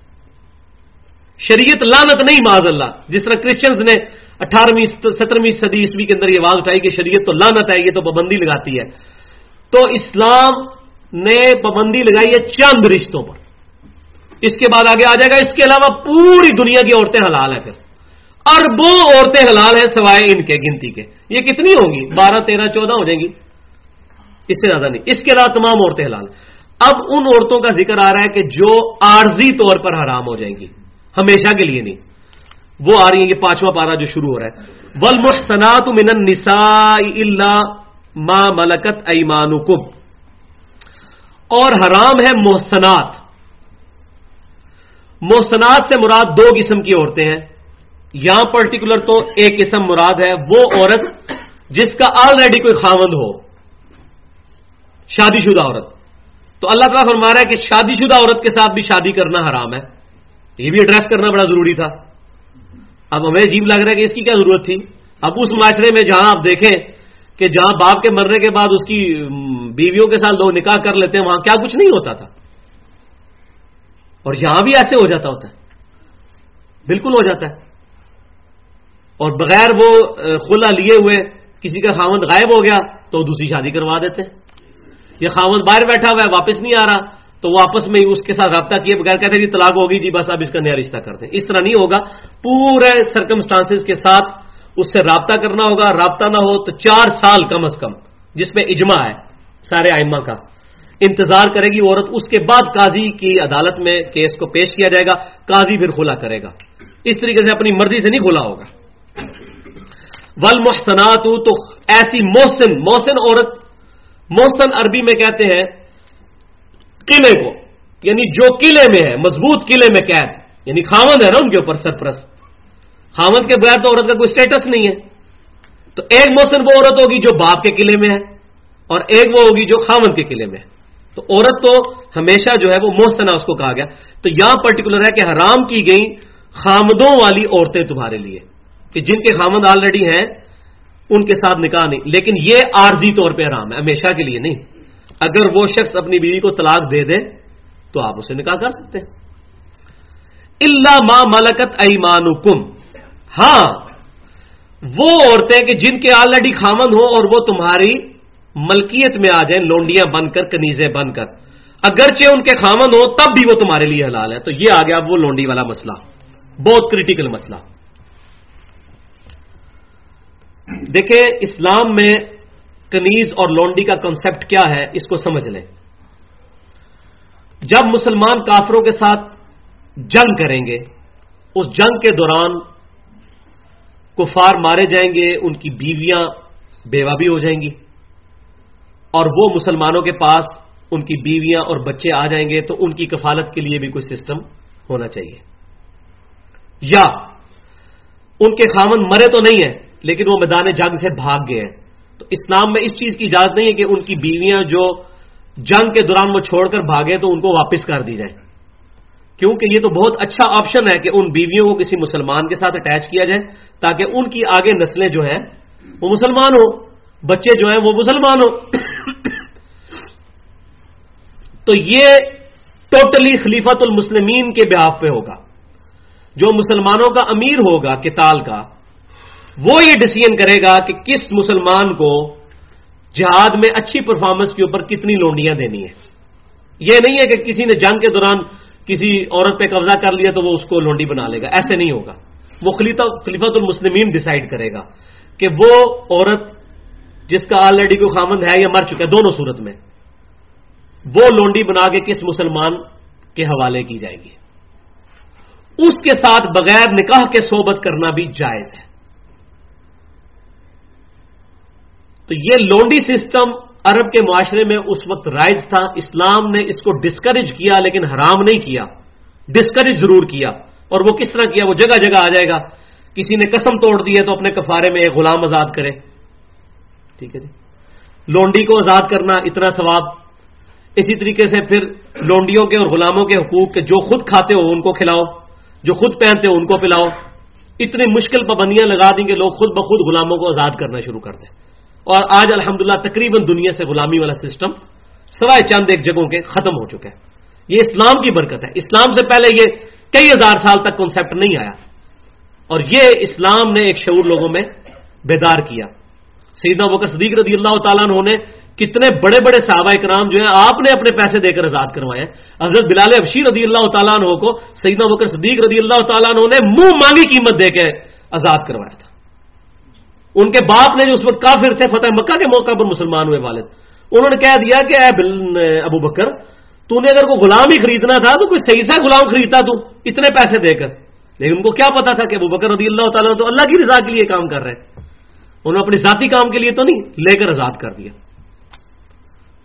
شریعت لعنت نہیں معاذ اللہ، جس طرح کرسچنز نے اٹھارہویں سترہویں صدی عیسوی کے اندر یہ آواز اٹھائی کہ شریعت تو لعنت ہے، یہ تو پابندی لگاتی ہے، تو اسلام نے پابندی لگائی ہے چند رشتوں پر، اس کے بعد آگے آ جائے گا اس کے علاوہ پوری دنیا کی عورتیں حلال ہیں، پھر اربوں عورتیں حلال ہیں سوائے ان کے گنتی کے، یہ کتنی ہوں گی؟ بارہ تیرہ چودہ ہو جائیں گی، اس سے زیادہ نہیں، اس کے علاوہ تمام عورتیں حلال ہیں۔ اب ان عورتوں کا ذکر آ رہا ہے کہ جو عارضی طور پر حرام ہو جائیں گی، ہمیشہ کے لیے نہیں، وہ آ رہی ہیں، یہ پانچواں پارہ جو شروع ہو رہا ہے، والمحصنات من النساء الا ما ملکت ایمانکم، اور حرام ہے محصنات، محسنات سے مراد دو قسم کی عورتیں ہیں. یہاں پرٹیکولر تو ایک قسم مراد ہے وہ عورت جس کا آلریڈی کوئی خاوند ہو, شادی شدہ عورت. تو اللہ تعالیٰ فرما رہا ہے کہ شادی شدہ عورت کے ساتھ بھی شادی کرنا حرام ہے. یہ بھی ایڈریس کرنا بڑا ضروری تھا. اب ہمیں عجیب لگ رہا ہے کہ اس کی کیا ضرورت تھی. اب اس معاشرے میں جہاں آپ دیکھیں کہ جہاں باپ کے مرنے کے بعد اس کی بیویوں کے ساتھ لوگ نکاح کر لیتے ہیں, وہاں کیا کچھ نہیں ہوتا تھا, اور یہاں بھی ایسے ہو جاتا ہوتا ہے, بالکل ہو جاتا ہے. اور بغیر وہ خلا لیے ہوئے کسی کا خاوند غائب ہو گیا تو دوسری شادی کروا دیتے ہیں. یہ خاوند باہر بیٹھا ہوا ہے, واپس نہیں آ رہا, تو وہ آپس میں اس کے ساتھ رابطہ کیے بغیر کہتے ہیں طلاق ہوگی جی, بس اب اس کا نیا رشتہ کرتے ہیں. اس طرح نہیں ہوگا, پورے سرکمسٹانسز کے ساتھ اس سے رابطہ کرنا ہوگا. رابطہ نہ ہو تو چار سال کم از کم, جس میں اجماع ہے سارے ائمہ کا, انتظار کرے گی عورت. اس کے بعد قاضی کی عدالت میں کیس کو پیش کیا جائے گا, قاضی پھر کھلا کرے گا. اس طریقے سے اپنی مرضی سے نہیں کھلا ہوگا. والمحسنات, تو ایسی محسن, محسن عورت, محسن عربی میں کہتے ہیں قلعے کو, یعنی جو قلعے میں ہے, مضبوط قلعے میں قید, یعنی خاوند ہے نا ان کے اوپر سرپرست. خاوند کے بغیر تو عورت کا کوئی سٹیٹس نہیں ہے. تو ایک محسن وہ عورت ہوگی جو باپ کے قلعے میں ہے, اور ایک وہ ہوگی جو خاوند کے قلعے میں ہے. تو عورت تو ہمیشہ جو ہے وہ محسنہ اس کو کہا گیا. تو یہاں پرٹیکولر ہے کہ حرام کی گئی خامدوں والی عورتیں تمہارے لیے, کہ جن کے خامد آلریڈی ہیں ان کے ساتھ نکاح نہیں. لیکن یہ عارضی طور پہ حرام ہے, ہمیشہ کے لیے نہیں. اگر وہ شخص اپنی بیوی کو طلاق دے دے تو آپ اسے نکاح کر سکتے ہیں. الا ما ملکت ایمانکم, ہاں وہ عورتیں کہ جن کے آلریڈی خامد ہوں اور وہ تمہاری ملکیت میں آ جائیں, لونڈیاں بن کر, کنیزیں بن کر, اگرچہ ان کے خامد ہوں تب بھی وہ تمہارے لیے حلال ہے. تو یہ آ گیا وہ لونڈی والا مسئلہ, بہت کریٹیکل مسئلہ. دیکھیں اسلام میں کنیز اور لونڈی کا کنسپٹ کیا ہے, اس کو سمجھ لیں. جب مسلمان کافروں کے ساتھ جنگ کریں گے, اس جنگ کے دوران کفار مارے جائیں گے, ان کی بیویاں بیوہ بھی ہو جائیں گی, اور وہ مسلمانوں کے پاس ان کی بیویاں اور بچے آ جائیں گے, تو ان کی کفالت کے لیے بھی کوئی سسٹم ہونا چاہیے. یا ان کے خاوند مرے تو نہیں ہیں لیکن وہ میدان جنگ سے بھاگ گئے ہیں, تو اسلام میں اس چیز کی اجازت نہیں ہے کہ ان کی بیویاں جو جنگ کے دوران وہ چھوڑ کر بھاگے تو ان کو واپس کر دی جائے, کیونکہ یہ تو بہت اچھا آپشن ہے کہ ان بیویوں کو کسی مسلمان کے ساتھ اٹیچ کیا جائے تاکہ ان کی آگے نسلیں جو ہیں وہ مسلمان ہو, بچے جو ہیں وہ مسلمان ہو. تو یہ ٹوٹلی خلیفۃ المسلمین کے بہاف پہ ہوگا. جو مسلمانوں کا امیر ہوگا قتال کا, وہ یہ ڈیسیژن کرے گا کہ کس مسلمان کو جہاد میں اچھی پرفارمنس کے اوپر کتنی لونڈیاں دینی ہے. یہ نہیں ہے کہ کسی نے جنگ کے دوران کسی عورت پہ قبضہ کر لیا تو وہ اس کو لونڈی بنا لے گا, ایسے نہیں ہوگا. وہ خلیفۃ المسلمین ڈیسائیڈ کرے گا کہ وہ عورت جس کا آلریڈی کوئی خامند ہے یا مر چکا ہے, دونوں صورت میں وہ لونڈی بنا کے کس مسلمان کے حوالے کی جائے گی. اس کے ساتھ بغیر نکاح کے صحبت کرنا بھی جائز ہے. تو یہ لونڈی سسٹم عرب کے معاشرے میں اس وقت رائج تھا. اسلام نے اس کو ڈسکریج کیا لیکن حرام نہیں کیا, ڈسکریج ضرور کیا. اور وہ کس طرح کیا, وہ جگہ جگہ آ جائے گا. کسی نے قسم توڑ دی ہے تو اپنے کفارے میں ایک غلام آزاد کرے, ٹھیک ہے جی. لونڈی کو آزاد کرنا اتنا ثواب. اسی طریقے سے پھر لونڈیوں کے اور غلاموں کے حقوق کے, جو خود کھاتے ہو ان کو کھلاؤ, جو خود پہنتے ہو ان کو پلاؤ. اتنی مشکل پابندیاں لگا دیں کہ لوگ خود بخود غلاموں کو آزاد کرنا شروع کر دیں. اور آج الحمدللہ تقریباً دنیا سے غلامی والا سسٹم سوائے چند ایک جگہوں کے ختم ہو چکا ہے. یہ اسلام کی برکت ہے. اسلام سے پہلے یہ کئی ہزار سال تک کنسپٹ نہیں آیا, اور یہ اسلام نے ایک شعور لوگوں میں بیدار کیا. سیدنا ابوبکر صدیق رضی اللہ تعالیٰ عنہ نے کتنے بڑے بڑے صحابہ کرام جو ہیں آپ نے اپنے پیسے دے کر آزاد کروائے. حضرت بلال حبشی رضی اللہ تعالیٰ عنہ کو سیدنا ابوبکر صدیق رضی اللہ تعالیٰ عنہ نے منہ مانگی قیمت دے کے آزاد کروایا تھا. ان کے باپ نے جو اس وقت کافر تھے, فتح مکہ کے موقع پر مسلمان ہوئے والد, انہوں نے کہہ دیا کہ اے ابو بکر, تو نے اگر کوئی غلام ہی خریدنا تھا تو کوئی صحیح سا غلام خریدتا تو اتنے پیسے دے کر. لیکن ان کو کیا پتا تھا کہ ابو بکر رضی اللہ تعالیٰ تو اللہ کی رضا کے لیے کام کر رہے ہیں, انہوں نے اپنی ذاتی کام کے لیے تو نہیں, لے کر آزاد کر دیا. تو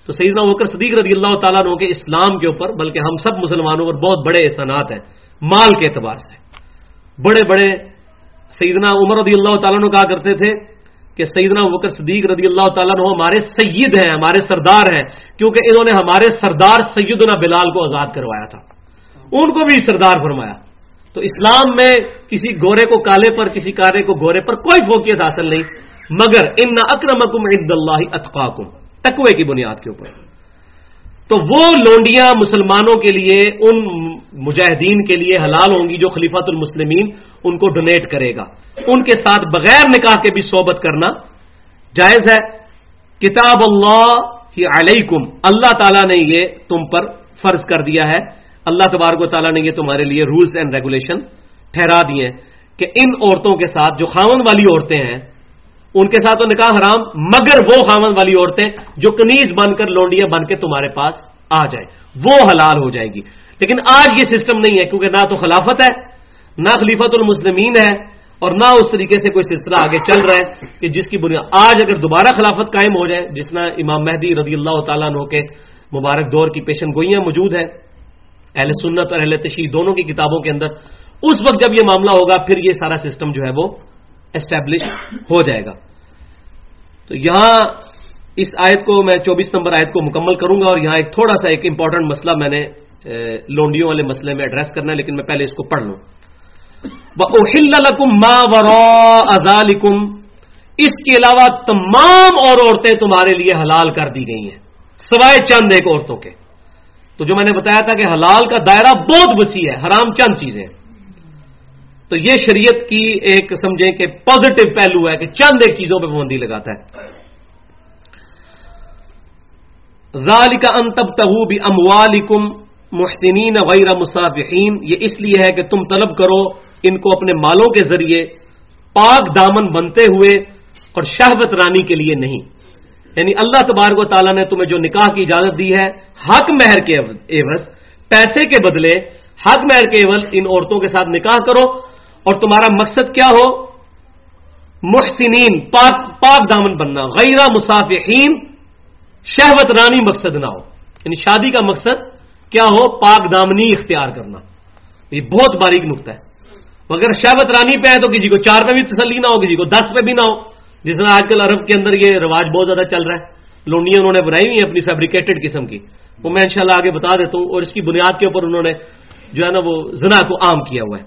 تو سیدنا ابوبکر صدیق رضی اللہ تعالیٰ عنہ کے اسلام کے اوپر بلکہ ہم سب مسلمانوں پر بہت بڑے احسانات ہیں مال کے اعتبار سے. بڑے بڑے سیدنا عمر رضی اللہ تعالیٰ عنہ کہا کرتے تھے کہ سیدنا ابوبکر صدیق رضی اللہ تعالیٰ عنہ ہمارے سید ہیں، ہمارے سردار ہیں، کیونکہ انہوں نے ہمارے سردار سیدنا بلال کو آزاد کروایا تھا، ان کو بھی سردار فرمایا. تو اسلام میں کسی گورے کو کالے پر، کسی کالے کو گورے پر کوئی فوقیت حاصل نہیں، مگر ان اکرمکم عند اللہ اتقاکم، تقوی کی بنیاد کے اوپر. تو وہ لونڈیاں مسلمانوں کے لیے، ان مجاہدین کے لیے حلال ہوں گی جو خلیفۃ المسلمین ان کو ڈونیٹ کرے گا. ان کے ساتھ بغیر نکاح کے بھی صحبت کرنا جائز ہے. کتاب اللہ ہی علیکم، اللہ تعالیٰ نے یہ تم پر فرض کر دیا ہے. اللہ تبارک و تعالیٰ نے یہ تمہارے لیے رولز اینڈ ریگولیشن ٹھہرا دیے ہیں کہ ان عورتوں کے ساتھ جو خاوند والی عورتیں ہیں ان کے ساتھ تو نکاح حرام، مگر وہ خاوند والی عورتیں جو کنیز بن کر لونڈیاں بن کے تمہارے پاس آ جائیں وہ حلال ہو جائے گی. لیکن آج یہ سسٹم نہیں ہے، کیونکہ نہ تو خلافت ہے، نہ خلیفۃ المسلمین ہے، اور نہ اس طریقے سے کوئی سلسلہ آگے چل رہا ہے کہ جس کی بنیاد آج اگر دوبارہ خلافت قائم ہو جائے، جس طرح امام مہدی رضی اللہ تعالیٰ عنہ کے مبارک دور کی پیشن گوئیاں موجود ہیں اہل سنت اور اہل تشیع دونوں کی کتابوں کے اندر، اس وقت جب یہ معاملہ ہوگا پھر یہ سارا سسٹم جو ہے وہ اسٹیبلش ہو جائے گا. تو یہاں اس آیت کو میں چوبیس نمبر آیت کو مکمل کروں گا، اور یہاں ایک تھوڑا سا ایک امپورٹنٹ مسئلہ میں نے لونڈیوں والے مسئلے میں ایڈریس کرنا ہے، لیکن میں پہلے اس کو پڑھ لوں. وَأُحِلَّ لَكُم مَّا وَرَاءَ ذَلِكُمْ، اس کے علاوہ تمام اور عورتیں تمہارے لیے حلال کر دی گئی ہیں سوائے چند ایک عورتوں کے. تو جو میں نے بتایا تھا کہ حلال کا دائرہ بہت وسیع ہے، حرام چند چیزیں. تو یہ شریعت کی ایک سمجھیں کہ پازیٹو پہلو ہے کہ چند ایک چیزوں پہ پابندی لگاتا ہے. ذَلِكَ أَن تَبْتَغُوا بِأَمْوَالِكُمْ مُحْسِنِينَ غَيْرَ مُسَافِحِينَ، یہ اس لیے ہے کہ تم طلب کرو ان کو اپنے مالوں کے ذریعے پاک دامن بنتے ہوئے اور شہوت رانی کے لیے نہیں. یعنی اللہ تبارک و تعالیٰ نے تمہیں جو نکاح کی اجازت دی ہے حق مہر کے عوض، پیسے کے بدلے حق مہر کے عوض ان عورتوں کے ساتھ نکاح کرو، اور تمہارا مقصد کیا ہو؟ محسنین، پاک پاک دامن بننا، غیر مصافحین، شہوت رانی مقصد نہ ہو. یعنی شادی کا مقصد کیا ہو؟ پاک دامنی اختیار کرنا. یہ بہت باریک نقطہ ہے. اگر شہوت رانی پہ ہے تو کسی کو چار پہ بھی تسلی نہ ہو، کسی کو دس پہ بھی نہ ہو، جس طرح آج کل عرب کے اندر یہ رواج بہت زیادہ چل رہا ہے. لونڈیاں انہوں نے بنائی ہوئی ہیں اپنی فیبریکیٹڈ قسم کی، وہ میں انشاءاللہ آگے بتا دیتا ہوں، اور اس کی بنیاد کے اوپر انہوں نے جو ہے نا وہ زنا کو عام کیا ہوا ہے.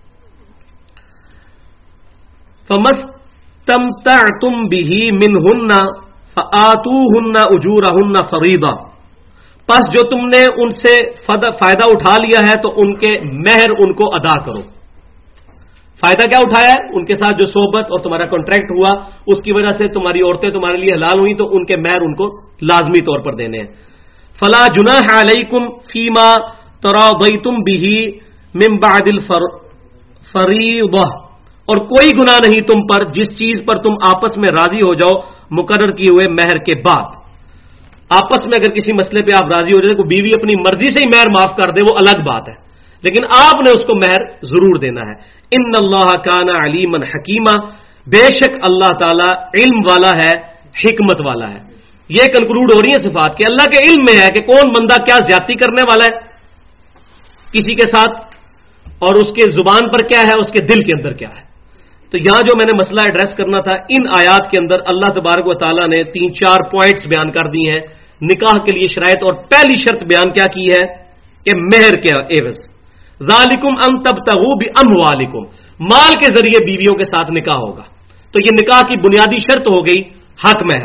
فَمَسْتَمْتَعْتُمْ بِهِ مِنْهُنَّ فَآتُوهُنَّ أُجُورَهُنَّ فَرِيضَةً، پس جو تم نے ان سے فائدہ اٹھا لیا ہے تو ان کے مہر ان کو ادا کرو. فائدہ کیا اٹھایا ہے؟ ان کے ساتھ جو صحبت اور تمہارا کانٹریکٹ ہوا اس کی وجہ سے تمہاری عورتیں تمہارے لیے حلال ہوئی، تو ان کے مہر ان کو لازمی طور پر دینے ہیں. فلا جناح علیکم فیما تراضیتم بہ من بعد الفریضہ، اور کوئی گناہ نہیں تم پر جس چیز پر تم آپس میں راضی ہو جاؤ مقرر کیے ہوئے مہر کے بعد. آپس میں اگر کسی مسئلے پہ آپ راضی ہو جائے، کوئی بیوی اپنی مرضی سے ہی مہر معاف کر دے وہ الگ بات ہے، لیکن آپ نے اس کو مہر ضرور دینا ہے. ان اللہ کان علیما حکیما، بے شک اللہ تعالی علم والا ہے، حکمت والا ہے. یہ کنکلوڈ ہو رہی ہیں صفات کہ اللہ کے علم میں ہے کہ کون بندہ کیا زیادتی کرنے والا ہے کسی کے ساتھ، اور اس کے زبان پر کیا ہے، اس کے دل کے اندر کیا ہے. تو یہاں جو میں نے مسئلہ ایڈریس کرنا تھا، ان آیات کے اندر اللہ تبارک و تعالیٰ نے تین چار پوائنٹس بیان کر دی ہیں نکاح کے لیے شرائط، اور پہلی شرط بیان کیا کی ہے کہ مہر کے عوض. ذالکم ان تبتغوا باموالکم، مال کے ذریعے بیویوں کے ساتھ نکاح ہوگا. تو یہ نکاح کی بنیادی شرط ہو گئی حق مہر.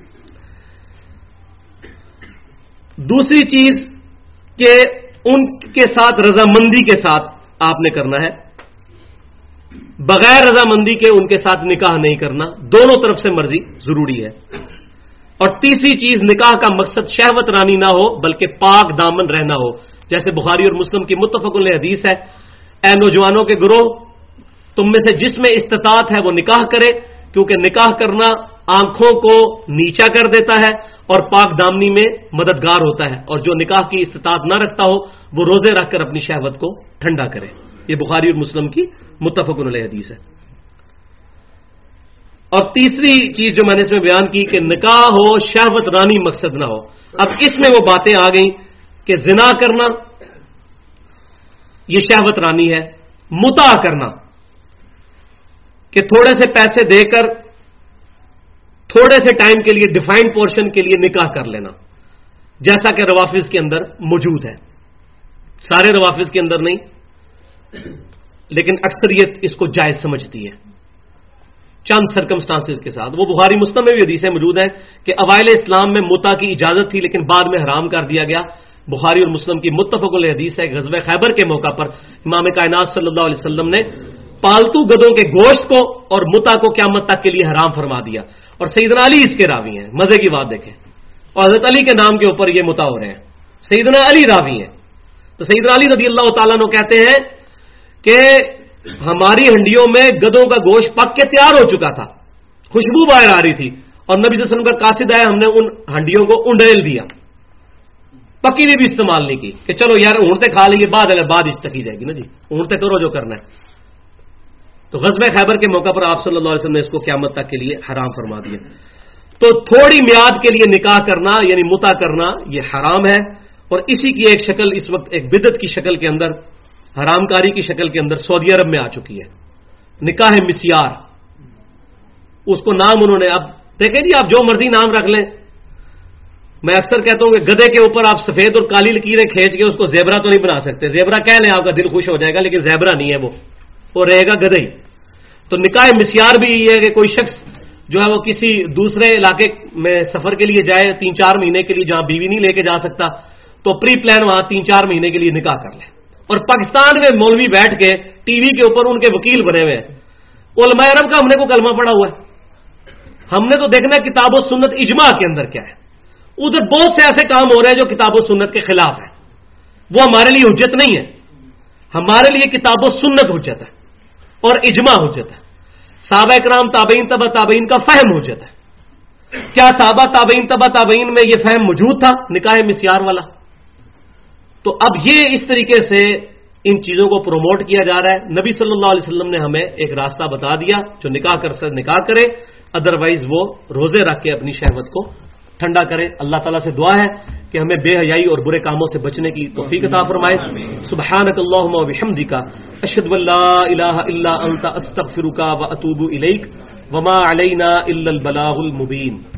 دوسری چیز کہ ان کے ساتھ رضامندی کے ساتھ آپ نے کرنا ہے، بغیر رضامندی کے ان کے ساتھ نکاح نہیں کرنا، دونوں طرف سے مرضی ضروری ہے. اور تیسری چیز، نکاح کا مقصد شہوت رانی نہ ہو بلکہ پاک دامن رہنا ہو، جیسے بخاری اور مسلم کی متفق علیہ حدیث ہے، اے نوجوانوں کے گروہ، تم میں سے جس میں استطاعت ہے وہ نکاح کرے، کیونکہ نکاح کرنا آنکھوں کو نیچا کر دیتا ہے اور پاک دامنی میں مددگار ہوتا ہے، اور جو نکاح کی استطاعت نہ رکھتا ہو وہ روزے رکھ کر اپنی شہوت کو ٹھنڈا کرے. یہ بخاری اور مسلم کی متفق علیہ حدیث ہے. اور تیسری چیز جو میں نے اس میں بیان کی کہ نکاح ہو شہوت رانی مقصد نہ ہو. اب اس میں وہ باتیں آ گئیں کہ زنا کرنا یہ شہوت رانی ہے، متع کرنا کہ تھوڑے سے پیسے دے کر تھوڑے سے ٹائم کے لیے ڈیفائنڈ پورشن کے لیے نکاح کر لینا، جیسا کہ روافظ کے اندر موجود ہے. سارے روافظ کے اندر نہیں، لیکن اکثریت اس کو جائز سمجھتی ہے چند سرکمسٹانسز کے ساتھ. وہ بخاری مسلم میں بھی حدیثیں موجود ہیں کہ اوائل اسلام میں متع کی اجازت تھی لیکن بعد میں حرام کر دیا گیا. بخاری اور مسلم کی متفق علیہ حدیث ہے. غزوہ خیبر کے موقع پر امام کائنات صلی اللہ علیہ وسلم نے پالتو گدوں کے گوشت کو اور متع کو قیامت تک کے لیے حرام فرما دیا. اور سیدنا علی اس کے راوی ہیں. مزے کی بات دیکھیں، اور حضرت علی کے نام کے اوپر یہ متع ہو رہے ہیں. سیدنا علی راوی ہیں. تو سیدنا علی رضی اللہ تعالیٰ عنہ کہتے ہیں کہ ہماری ہنڈیوں میں گدوں کا گوشت پک کے تیار ہو چکا تھا، خوشبو باہر آ رہی تھی، اور نبی صلی اللہ علیہ وسلم کا قاصد ہے ہم نے ان ہنڈیوں کو انڈیل دیا، پکی ہوئی بھی استعمال نہیں کی کہ چلو یار اونٹتے کھا لیے بعد بعد اس تک ہی جائے گی نا جی، اونٹتے کرو جو کرنا ہے. تو غزوہ خیبر کے موقع پر آپ صلی اللہ علیہ وسلم نے اس کو قیامت تک کے لیے حرام فرما دیا. تو تھوڑی میعاد کے لیے نکاح کرنا یعنی متع کرنا یہ حرام ہے. اور اسی کی ایک شکل اس وقت ایک بدعت کی شکل کے اندر، حرام کاری کی شکل کے اندر سعودی عرب میں آ چکی ہے، نکاح مسیار. اس کو نام انہوں نے، اب دیکھیں جی آپ جو مرضی نام رکھ لیں. میں اکثر کہتا ہوں کہ گدھے کے اوپر آپ سفید اور کالی لکیریں کھینچ کے اس کو زیبرا تو نہیں بنا سکتے. زیبرا کہہ لیں آپ کا دل خوش ہو جائے گا، لیکن زیبرا نہیں ہے، وہ وہ رہے گا گدھے ہی. تو نکاح مسیار بھی یہ ہے کہ کوئی شخص جو ہے وہ کسی دوسرے علاقے میں سفر کے لیے جائے تین چار مہینے کے لیے، جہاں بیوی نہیں لے کے جا سکتا، تو پری پلان وہاں تین چار مہینے کے لیے نکاح کر لیں. اور پاکستان میں مولوی بیٹھ کے ٹی وی کے اوپر ان کے وکیل بنے ہوئے ہیں. علماء عرب کا ہم نے کو کلمہ پڑا ہوا ہے. ہم نے تو دیکھنا کتاب و سنت اجماع کے اندر کیا ہے. ادھر بہت سے ایسے کام ہو رہے ہیں جو کتاب و سنت کے خلاف ہیں. وہ ہمارے لیے حجت نہیں ہے. ہمارے لیے کتاب و سنت حجت ہے اور اجماع حجت ہے. صحابہ کرام تابعین تبع تابعین کا فہم حجت ہے. کیا صحابہ تابعین تبع تابعین میں یہ فہم موجود تھا نکاح مسیار والا؟ تو اب یہ اس طریقے سے ان چیزوں کو پروموٹ کیا جا رہا ہے. نبی صلی اللہ علیہ وسلم نے ہمیں ایک راستہ بتا دیا، جو نکاح کر سکے نکاح کرے، ادروائز وہ روزے رکھ کے اپنی شہوت کو ٹھنڈا کرے. اللہ تعالیٰ سے دعا ہے کہ ہمیں بے حیائی اور برے کاموں سے بچنے کی توفیق عطا فرمائے. سبحانک اللہم و بحمدک، اشہد ان لا الہ الا انت، استغفرک و اتوب الیک، وما علینا الا البلاغ المبین.